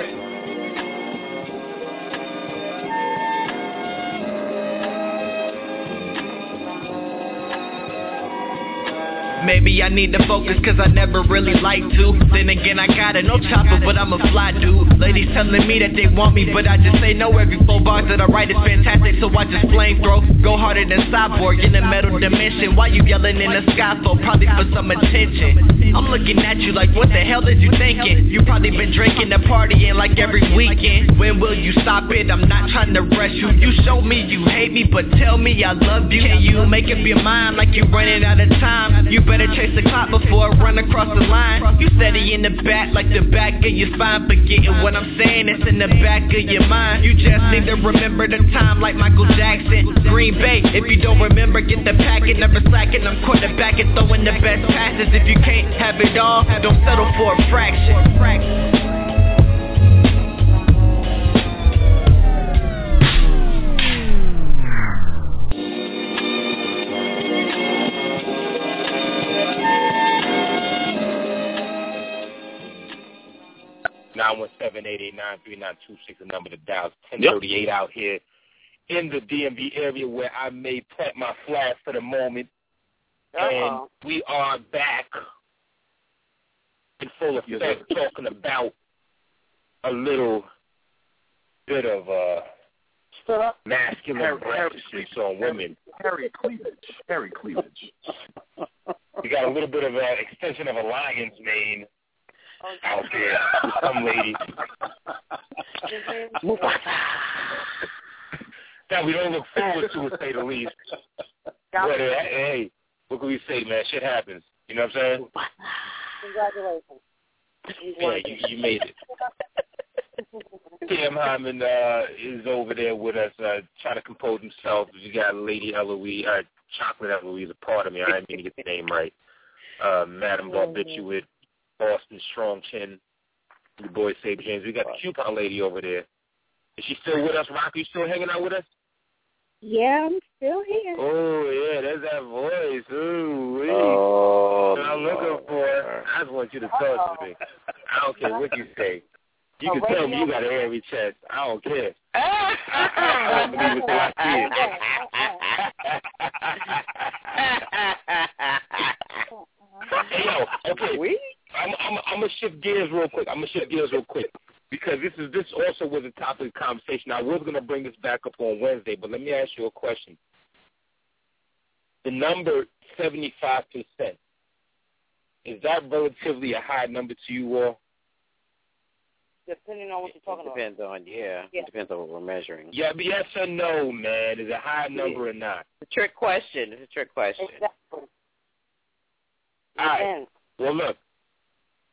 Maybe I need to focus cause I never really like to. Then again I got it, no chopper but I'm a fly dude. Ladies telling me that they want me but I just say no. Every four bars that I write is fantastic so I just flamethrow. Go harder than Cyborg in the metal dimension. Why you yelling in the sky for? Probably for some attention. I'm looking at you like what the hell is you thinking? You probably been drinking and partying like every weekend. When will you stop it? I'm not trying to rush you. You show me you hate me but tell me I love you. Can you make up your mind like you running out of time? You better chase the clock before I run across the line. You steady in the back like the back of your spine. Forgetting what I'm saying, it's in the back of your mind. You just need to remember the time like Michael Jackson. Green Bay, if you don't remember, get the packet. Never slacking, I'm quarterback and throwing the best passes. If you can't have it all, don't settle for a fraction. nine one seven, eight eight nine, three nine two six, the number to dial. ten thirty-eight out here in the D M V area where I may plant my flag for the moment. Uh-oh. And we are back in full effect yes, talking about a little bit of uh, masculine practices on women. Hairy cleavage. Hairy cleavage. We got a little bit of an extension of a lion's mane out there with some ladies. That we don't look forward to, to say the least. But uh, hey, what can we say, man? Shit happens. You know what I'm saying? Congratulations. Yeah, you, you made it. Tim Hyman uh, is over there with us, uh, trying to compose himself. We got Lady Eloise, uh, Chocolate Eloise, a part of me. I didn't mean to get the name right. Uh, Madam Barbiturate, Boston Strong Chin, the boy Sabre James. We got the coupon lady over there. Is she still with us, Rocky? You still hanging out with us? Yeah, I'm still here. Oh, yeah, there's that voice. Ooh, wee. Oh, what I'm looking for. I just want you to talk to me. I don't care what you say. You can tell me you got a hairy chest. I don't care. I don't believe it till I see it. Hey, yo, okay. I'm, I'm, I'm going to shift gears real quick. I'm going to shift gears real quick. Because this is this also was a topic of conversation. I was going to bring this back up on Wednesday, but let me ask you a question. The number seventy-five percent, is that relatively a high number to you all? Depending on what you're talking it depends about. on, yeah. yeah. It depends on what we're measuring. Yeah, but yes or no, man. Is it a high number yeah. or not? It's a trick question. It's a trick question. Exactly. All right. Well, look.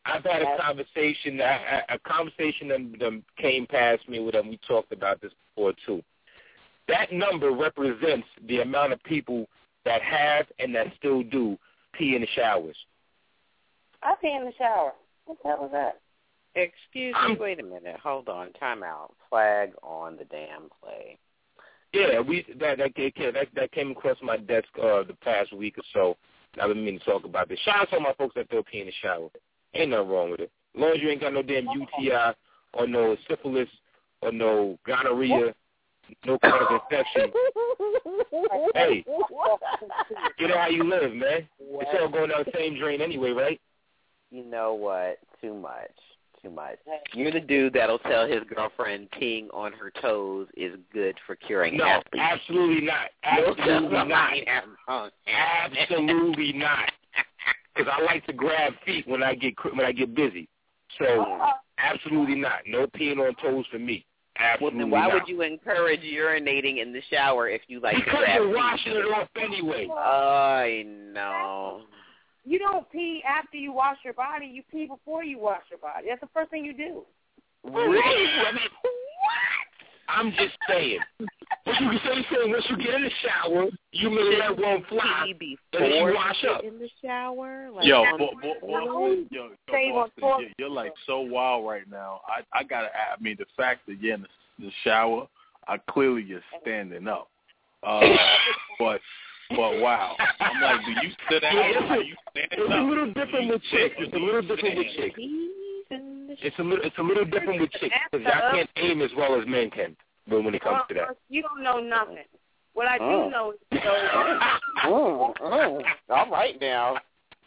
I've had a conversation, a, a conversation that, that came past me with them. We talked about this before, too. That number represents the amount of people that have and that still do pee in the showers. I pee in the shower. What the hell was that? Excuse me, wait a minute. Hold on. Time out. Flag on the damn play. Yeah, we that that that, that came across my desk uh, the past week or so. I've been meaning to talk about this. Shout out to all my folks that still pee in the shower. Ain't nothing wrong with it. As long as you ain't got no damn U T I or no syphilis or no gonorrhea, no kind of infection. Hey, get out how you live, man. What? It's all going down the same drain anyway, right? You know what? Too much. Too much. You're the dude that'll tell his girlfriend peeing on her toes is good for curing No, athletes. absolutely not. Absolutely not. Absolutely not. Because I like to grab feet when I get when I get busy. So absolutely not. No peeing on toes for me. Absolutely well, then why not. would you encourage urinating in the shower if you like because to grab you're feet? washing it off anyway. I know. You don't pee after you wash your body. You pee before you wash your body. That's the first thing you do. Really? I mean, what? I'm just saying. What you say, saying once you get in the shower, you may let one fly, and then you wash up. In the shower? Like yo, bo- bo- bo- yo, yo, Boston, you're, you're like so wild right now. I, I gotta. I mean, the fact that you're in the, the shower, I clearly you're standing up. Uh, but. But wow, I'm like, do you sit down? Yeah, do you stand it's up? a little different with chicks. It's a little different with chicks. It's a little, it's a little different with chicks because y'all can't aim as well as men can. But when it comes to that, you don't know nothing. What I do oh. know is, you know, oh, oh. All right now.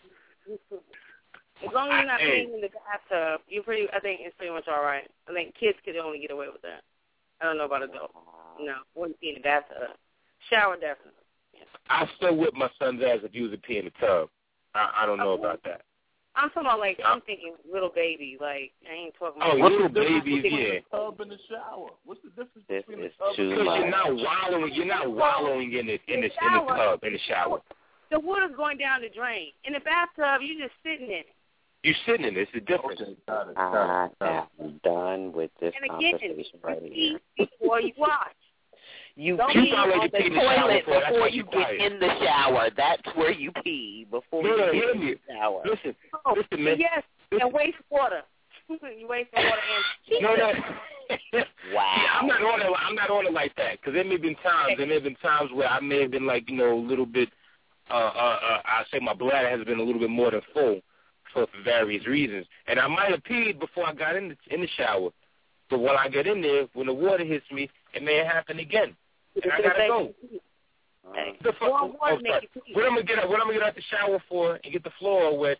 As long as you're not hey. peeing in the bathtub, you pretty. I think it's pretty much all right. I think kids could only get away with that. I don't know about adults. No, wouldn't pee in the bathtub. Shower definitely. I still whip my son's ass if he was a pee in the tub. I, I don't know okay. about that. I'm talking about like I'm thinking little baby. Like I ain't talking oh, about little babies. Yeah. Tub in the shower. What's the difference this between is the tub too and the Because shower? you're not wallowing. You're not wallowing in the in the in the tub in the shower. The water's going down the drain. In the bathtub, you're just sitting in it. You're sitting in it. It's a difference. Okay, got it, got it, got it. I'm done with this and again, conversation right you here. pee before you wash. You Don't pee pee on already the pee in the shower toilet before. That's before why you you get quiet. in the shower. That's where you pee before No, you no, get hear in me. the shower. Listen, Oh, listen, man. yes, Listen. and waste water. You waste water and No, no. Wow. See, I'm not on it. I'm not on it like that because there may have been times. There may have been times where I may have been like, you know, a little bit. Uh, uh, uh, I say my bladder has been a little bit more than full for, for various reasons, and I might have peed before I got in the in the shower. But when I get in there, when the water hits me, it may happen again, and I gotta go. Hey. The fuck, Well, oh, water make you pee. what I'm gonna get out? What I'm gonna get out the shower for and get the floor wet?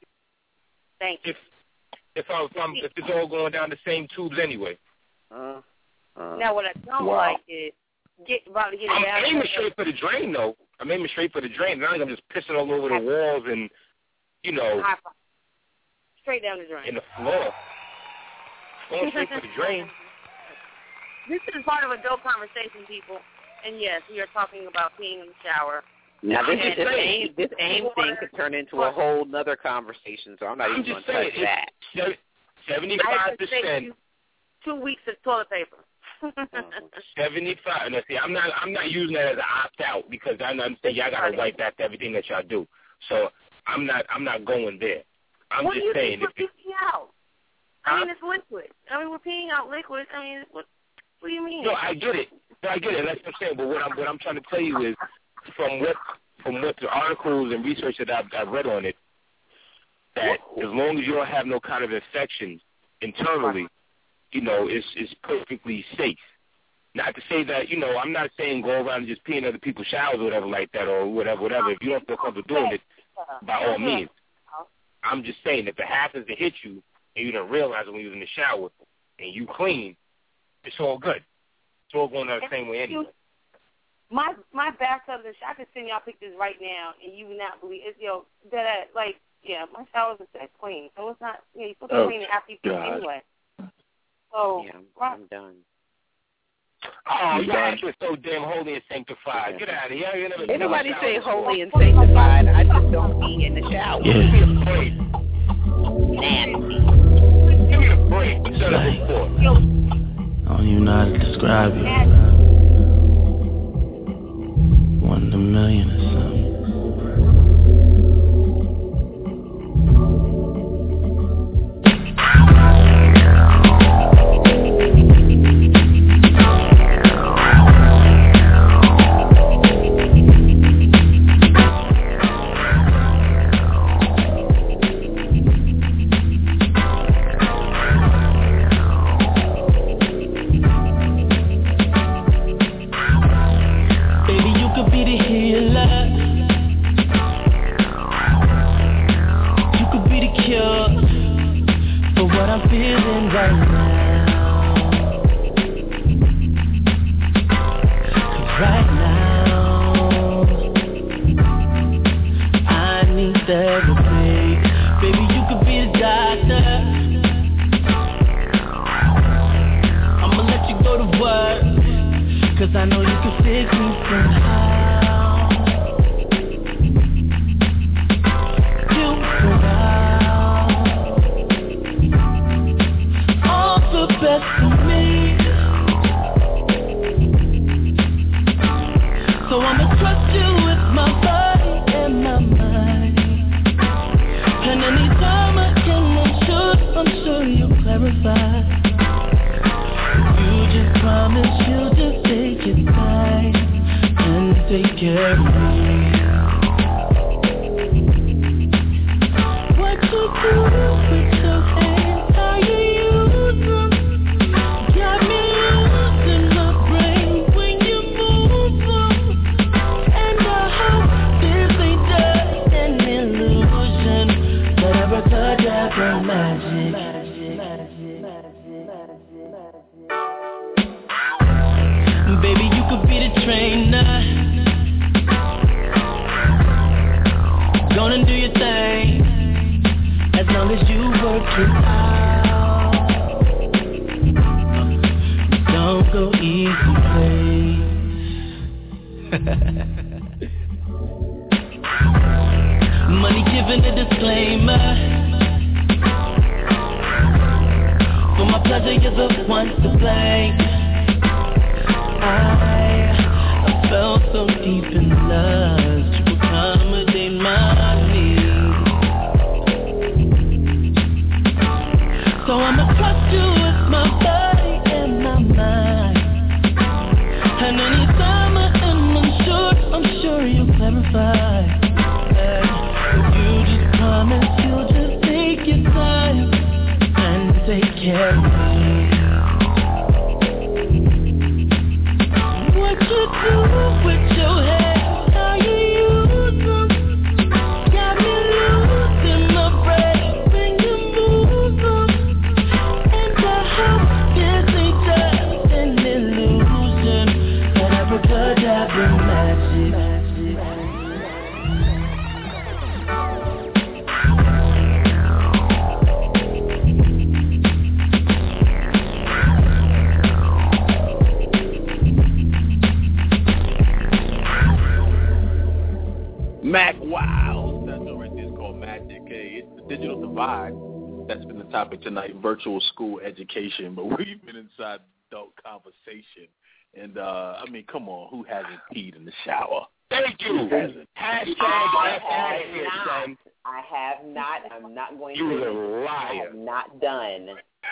Thank you. If if, I, if I'm if it's all going down the same tubes anyway. Uh, uh, Now, what I don't wow. like is get about to get I'm down. aiming straight for the drain, though. I'm aiming straight for the drain. Not like I'm just pissing all over the walls and, you know, straight down the drain. in the floor. Going straight for the drain. This is part of adult conversation, people. And yes, we are talking about peeing in the shower. Now this, I'm this just aim this aim thing could turn into a whole nother conversation, so I'm not I'm even going just to touch saying, that. Seventy-five percent. Two weeks of toilet paper. Seventy-five. Now, see, I'm not. I'm not using that as an opt-out because I understand y'all gotta wipe after everything that y'all do. So I'm not. I'm not going there. I'm what just do you saying. think we're If it, peeing out? huh? I mean, it's liquid. I mean, we're peeing out liquid. I mean, what? What do you mean? No, I get it. No, I get it. That's what I'm saying. But what I'm what I'm trying to tell you is, from what from what the articles and research that I've, I've read on it, that as long as you don't have no kind of infections internally, you know, it's it's perfectly safe. Not to say that, you know, I'm not saying go around and just pee in other people's showers or whatever like that or whatever, whatever. If you don't feel comfortable doing it, by all means. I'm just saying if it happens to hit you and you don't realize it when you're in the shower and you clean, it's all good. It's all going out the same way anyway. My my bathtub, I could send y'all pictures right now, and you would not believe it's yo that like yeah, my showers are that clean, so it's not. You know, you're supposed to Oh, clean it after you pee God. anyway. So Yeah, I'm, right. I'm done. Oh, you guys are so damn holy and sanctified. Get out of here. You never Ain't nobody shower. say holy and sanctified. I just don't pee in the shower. Don't be afraid. nasty. Give me a break. What you done it before? I don't even know how to describe you. One in a million or something. Mac Wild. That show right there is called Magic. Hey, it's the digital divide. That's been the topic tonight, virtual school education. But we've been inside adult conversation. And, uh, I mean, come on, who hasn't peed in the shower? Thank you. Hashtag I have not. I have not. I'm not going you to. You're a liar. I have not done.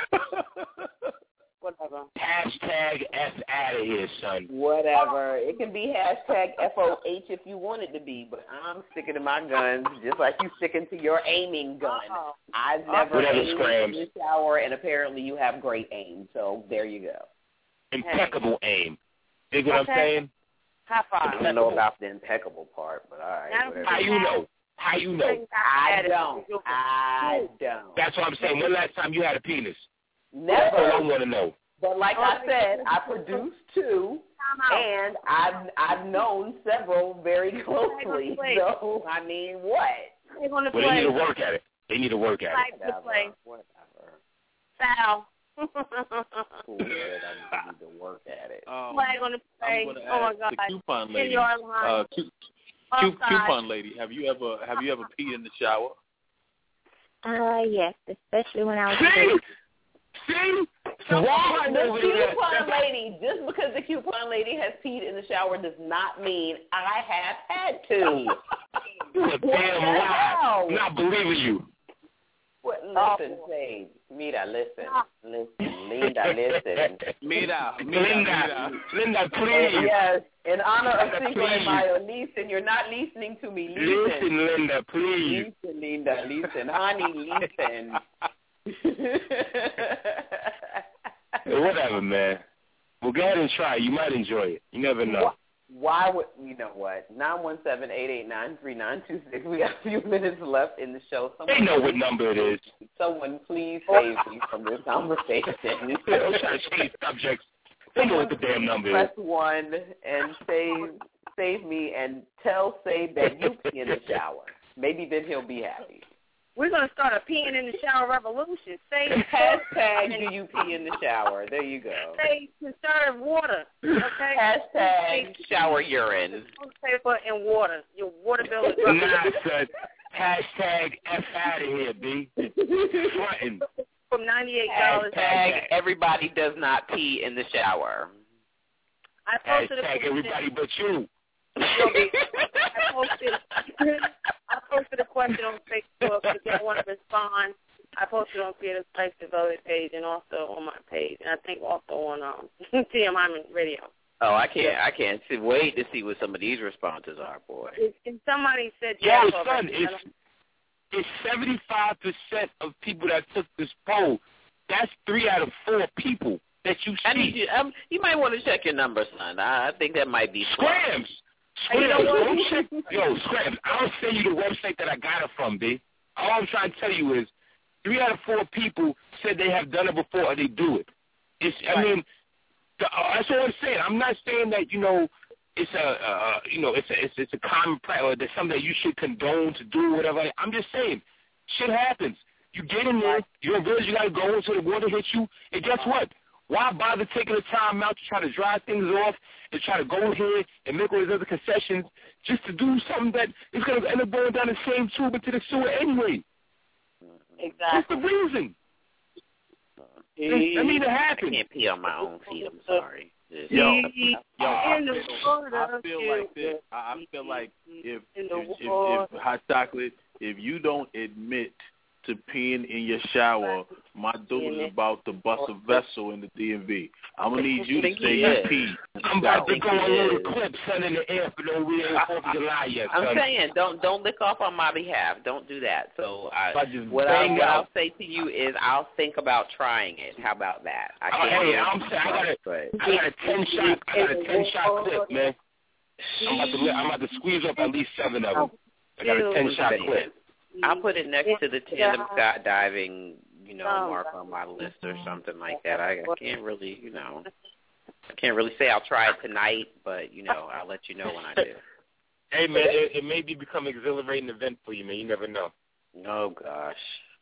Whatever. Hashtag F out of here, son. Whatever. It can be hashtag F O H if you want it to be, but I'm sticking to my guns just like you sticking to your aiming gun. Uh-oh. I've never Whatever aimed scrams. in the shower, and apparently you have great aim, so there you go. Impeccable hey. aim. Dig what okay. I'm saying? High five. I don't know about the impeccable part, but all right. How you know? How you know? I don't. I don't. That's what I'm saying. When last time you had a penis? Never. That's all I want to know. But like I said, I produced two, and I've I've known several very closely. So I mean, what? They want to well, play. They need to work at it. They need to work at it. Whatever. Play. Whatever. Foul. Cool, good. I need to work at it. Um, Flag on the play. I'm Oh my God! The coupon lady. In your line. Uh, cu- cu- coupon lady. Have you ever have you ever peed in the shower? Uh, yes, especially when I was. See? See? So that, the coupon lady, just because the coupon lady has peed in the shower does not mean I have had to. You're a damn lie. I'm not believing you. What, listen, Sage. Mira, listen. Listen. Linda, listen. Mira, Linda. Linda, please. Yes. In honor of Linda, Cinco de please. Mayo, listen. You're not listening to me. Listen. Listen, Linda, please. Listen, Linda. Listen. Honey, listen. Whatever, man. Well, go ahead and try. You might enjoy it. You never know. Why would, you know what, nine one seven, eight eight nine, three nine two six. We got a few minutes left in the show. Someone They know what number it is. Someone please save me from this conversation. They don't try to change subjects. They know what the damn number is. Press one and save, save me and tell Save that you pee in the shower. Maybe then he'll be happy. We're going to start a peeing in the shower revolution. Say hashtag do you pee in the shower. There you go. Say conserve water. Okay. Hashtag shower urine. Paper and water. Your water bill is up. Nah, son. Hashtag F out of here, B. Frontin'. From ninety-eight dollars. Hashtag everybody does not pee in the shower. I posted Hashtag a everybody but you. I posted, I posted a question on Facebook. If y'all want to respond, I posted on Creative Spice Devoted page and also on my page, and I think also on um, T M Hyman Radio. Oh, I can't! I can't see, wait to see what some of these responses are, boy. And somebody said, "Yo, yeah, son, it's it's seventy-five percent of people that took this poll. That's three out of four people that you see. I need you, um, you might want to check your number, son. I, I think that might be Scrams. Scrams, go check. Yo, Scrams, I'll send you the website that I got it from, B. All I'm trying to tell you is three out of four people said they have done it before or they do it. It's, right. I mean, the, uh, that's what I'm saying. I'm not saying that, you know, it's a, uh, you know, it's a, it's, it's a common practice or there's something that you should condone to do, whatever. I'm just saying, shit happens. You get in there, you don't realize you got to go until the water hits you, and guess what? Why bother taking the time out to try to dry things off and try to go ahead and make all these other concessions just to do something that is going to end up going down the same tube into the sewer anyway? Exactly. What's the reason? He, I mean, it happens. I can't pee on my own feet. I'm sorry. Yo, yo, I in the feel, water, I feel like this. I, I feel like if if, if if Hot Chocolate, if you don't admit to peeing in your shower, my dude is about to bust a vessel in the D M V. I'm gonna need you to say you pee. I'm about to go a little clip, son, in the air for no real Fourth of July yet, son. I'm saying, don't don't lick off on my behalf. Don't do that. So I, what, I, I, what I'll say to you is, I'll think about trying it. How about that? I can't. Oh, hey, I'm saying, I got a, I got a ten shot, I got a ten shot clip, man. I'm about to, I'm about to squeeze up at least seven of them. I got a ten shot clip. I'll put it next to the tandem skydiving, you know, mark on my list or something like that. I, I can't really, you know, I can't really say I'll try it tonight, but, you know, I'll let you know when I do. Hey, man, it, it may be become an exhilarating event for you, man. You never know. Oh, gosh.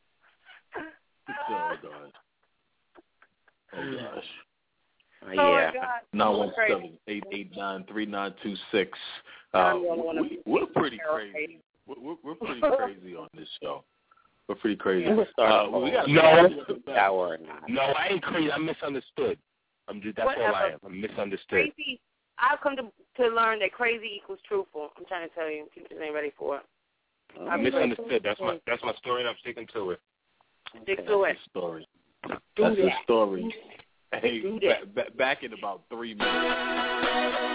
Oh, God. Oh, gosh. Uh, yeah. nine one seven, eight eight nine, three nine two six. Uh, we, we're pretty crazy. We're, we're pretty crazy on this show. We're pretty crazy. Uh, well, we got no, no, no, I ain't crazy. I'm misunderstood. I'm just, that's Whatever. all I am. I'm misunderstood. Crazy. I've come to to learn that crazy equals truthful. I'm trying to tell you, people ain't ready for it. I'm misunderstood. That's my that's my story, and I'm sticking to it. Stick to it. Story. That's the story. Hey, ba- ba- back in about three minutes.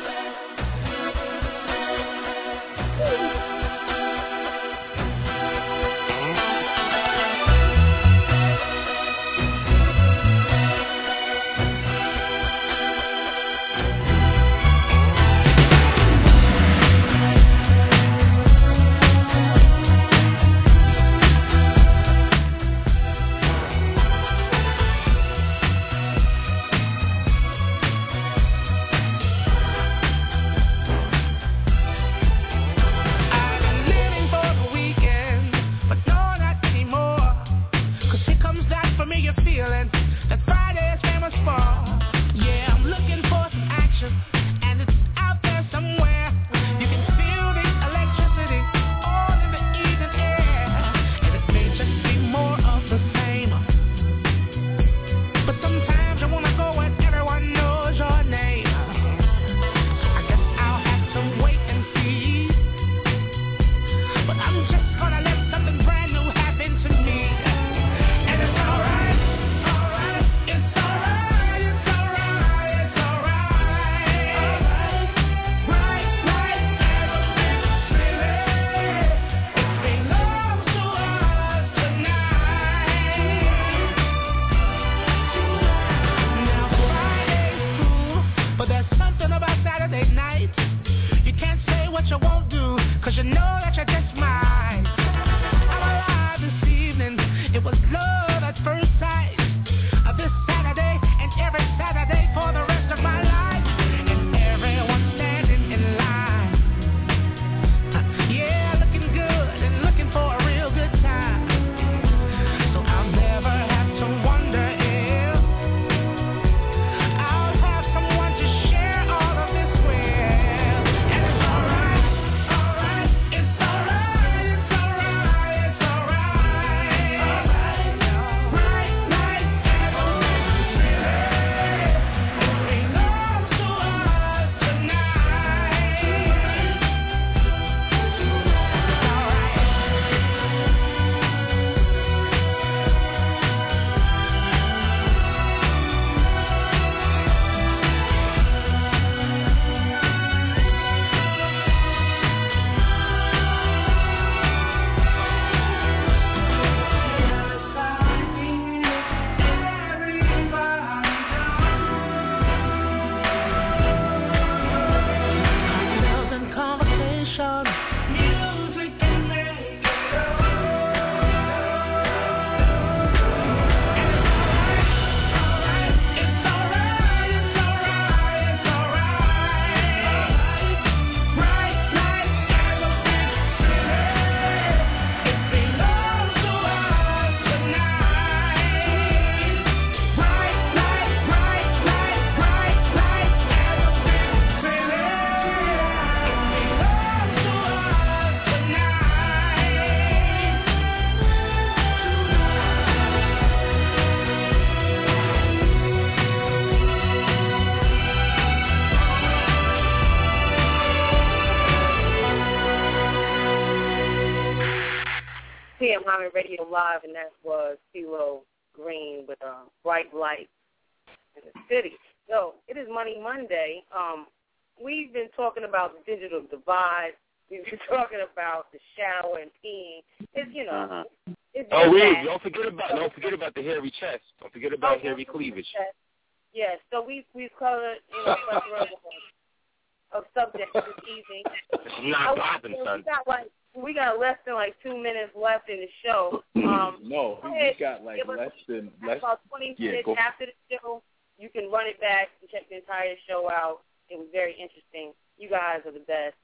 Hyman Radio Live, and that was CeeLo Green with a bright light in the city. So it is Money Monday. Um, we've been talking about the digital divide. We've been talking about the shower and peeing. It's, you know. Uh-huh. It's oh, wait, bad. don't forget about don't forget about the hairy chest. Don't forget about oh, hairy cleavage. Yes, so we've, we've covered, you know, a plethora of subjects this evening. It's not popping, son. We got, like, we got less than, like, two minutes left in the show. Um, no, we got, like, less than... Less, about twenty yeah, minutes go. after the show. You can run it back and check the entire show out. It was very interesting. You guys are the best.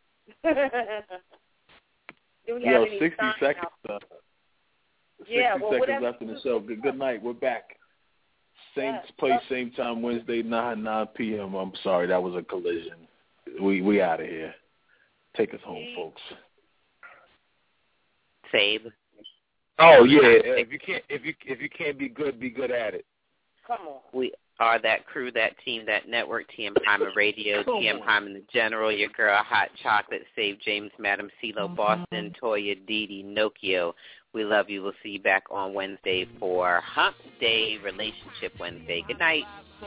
Do we have Yo, any sixty seconds. Uh, sixty yeah, well, seconds whatever. left in the show. Good, good night. We're back. Same yes. place, same time, Wednesday, nine, nine p.m. I'm sorry, that was a collision. We we out of here. Take us home, folks. Save. Oh yeah, if you can't if you if you can't be good, be good at it. Come on. We are that crew, that team, that network, T M Hyman Radio, T M Hyman the General, your girl Hot Chocolate, Save James, Madam CeeLo, Boston, Toya, Dee Dee, Nokia. We love you. We'll see you back on Wednesday for Hump Day, Relationship Wednesday. Good night.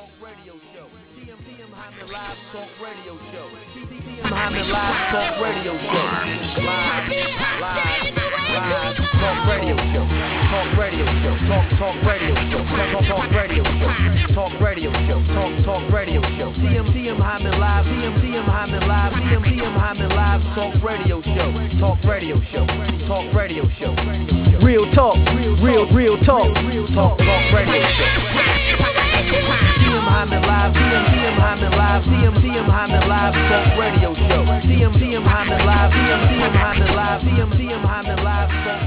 Live Talk Radio Show. T M Hyman Live Talk Radio Show. Live, live, live Talk Radio Show. Talk Radio Show. Talk Talk Radio Show. Talk Talk Radio Show. Talk Radio Show. Talk Talk Radio Show. T M T M Hyman Live. T M T M Hyman Live. T M T M Hyman Live Talk Radio Show. Talk Radio Show. Talk Radio Show. Real talk. Real real talk. Talk Talk Radio Show. T M Hyman Live, T M T M Hyman Live, T M T M Hyman Live Talk Radio Show. T M T M Hyman Live, T M T M Hyman Live, T M T M Hyman Live Talk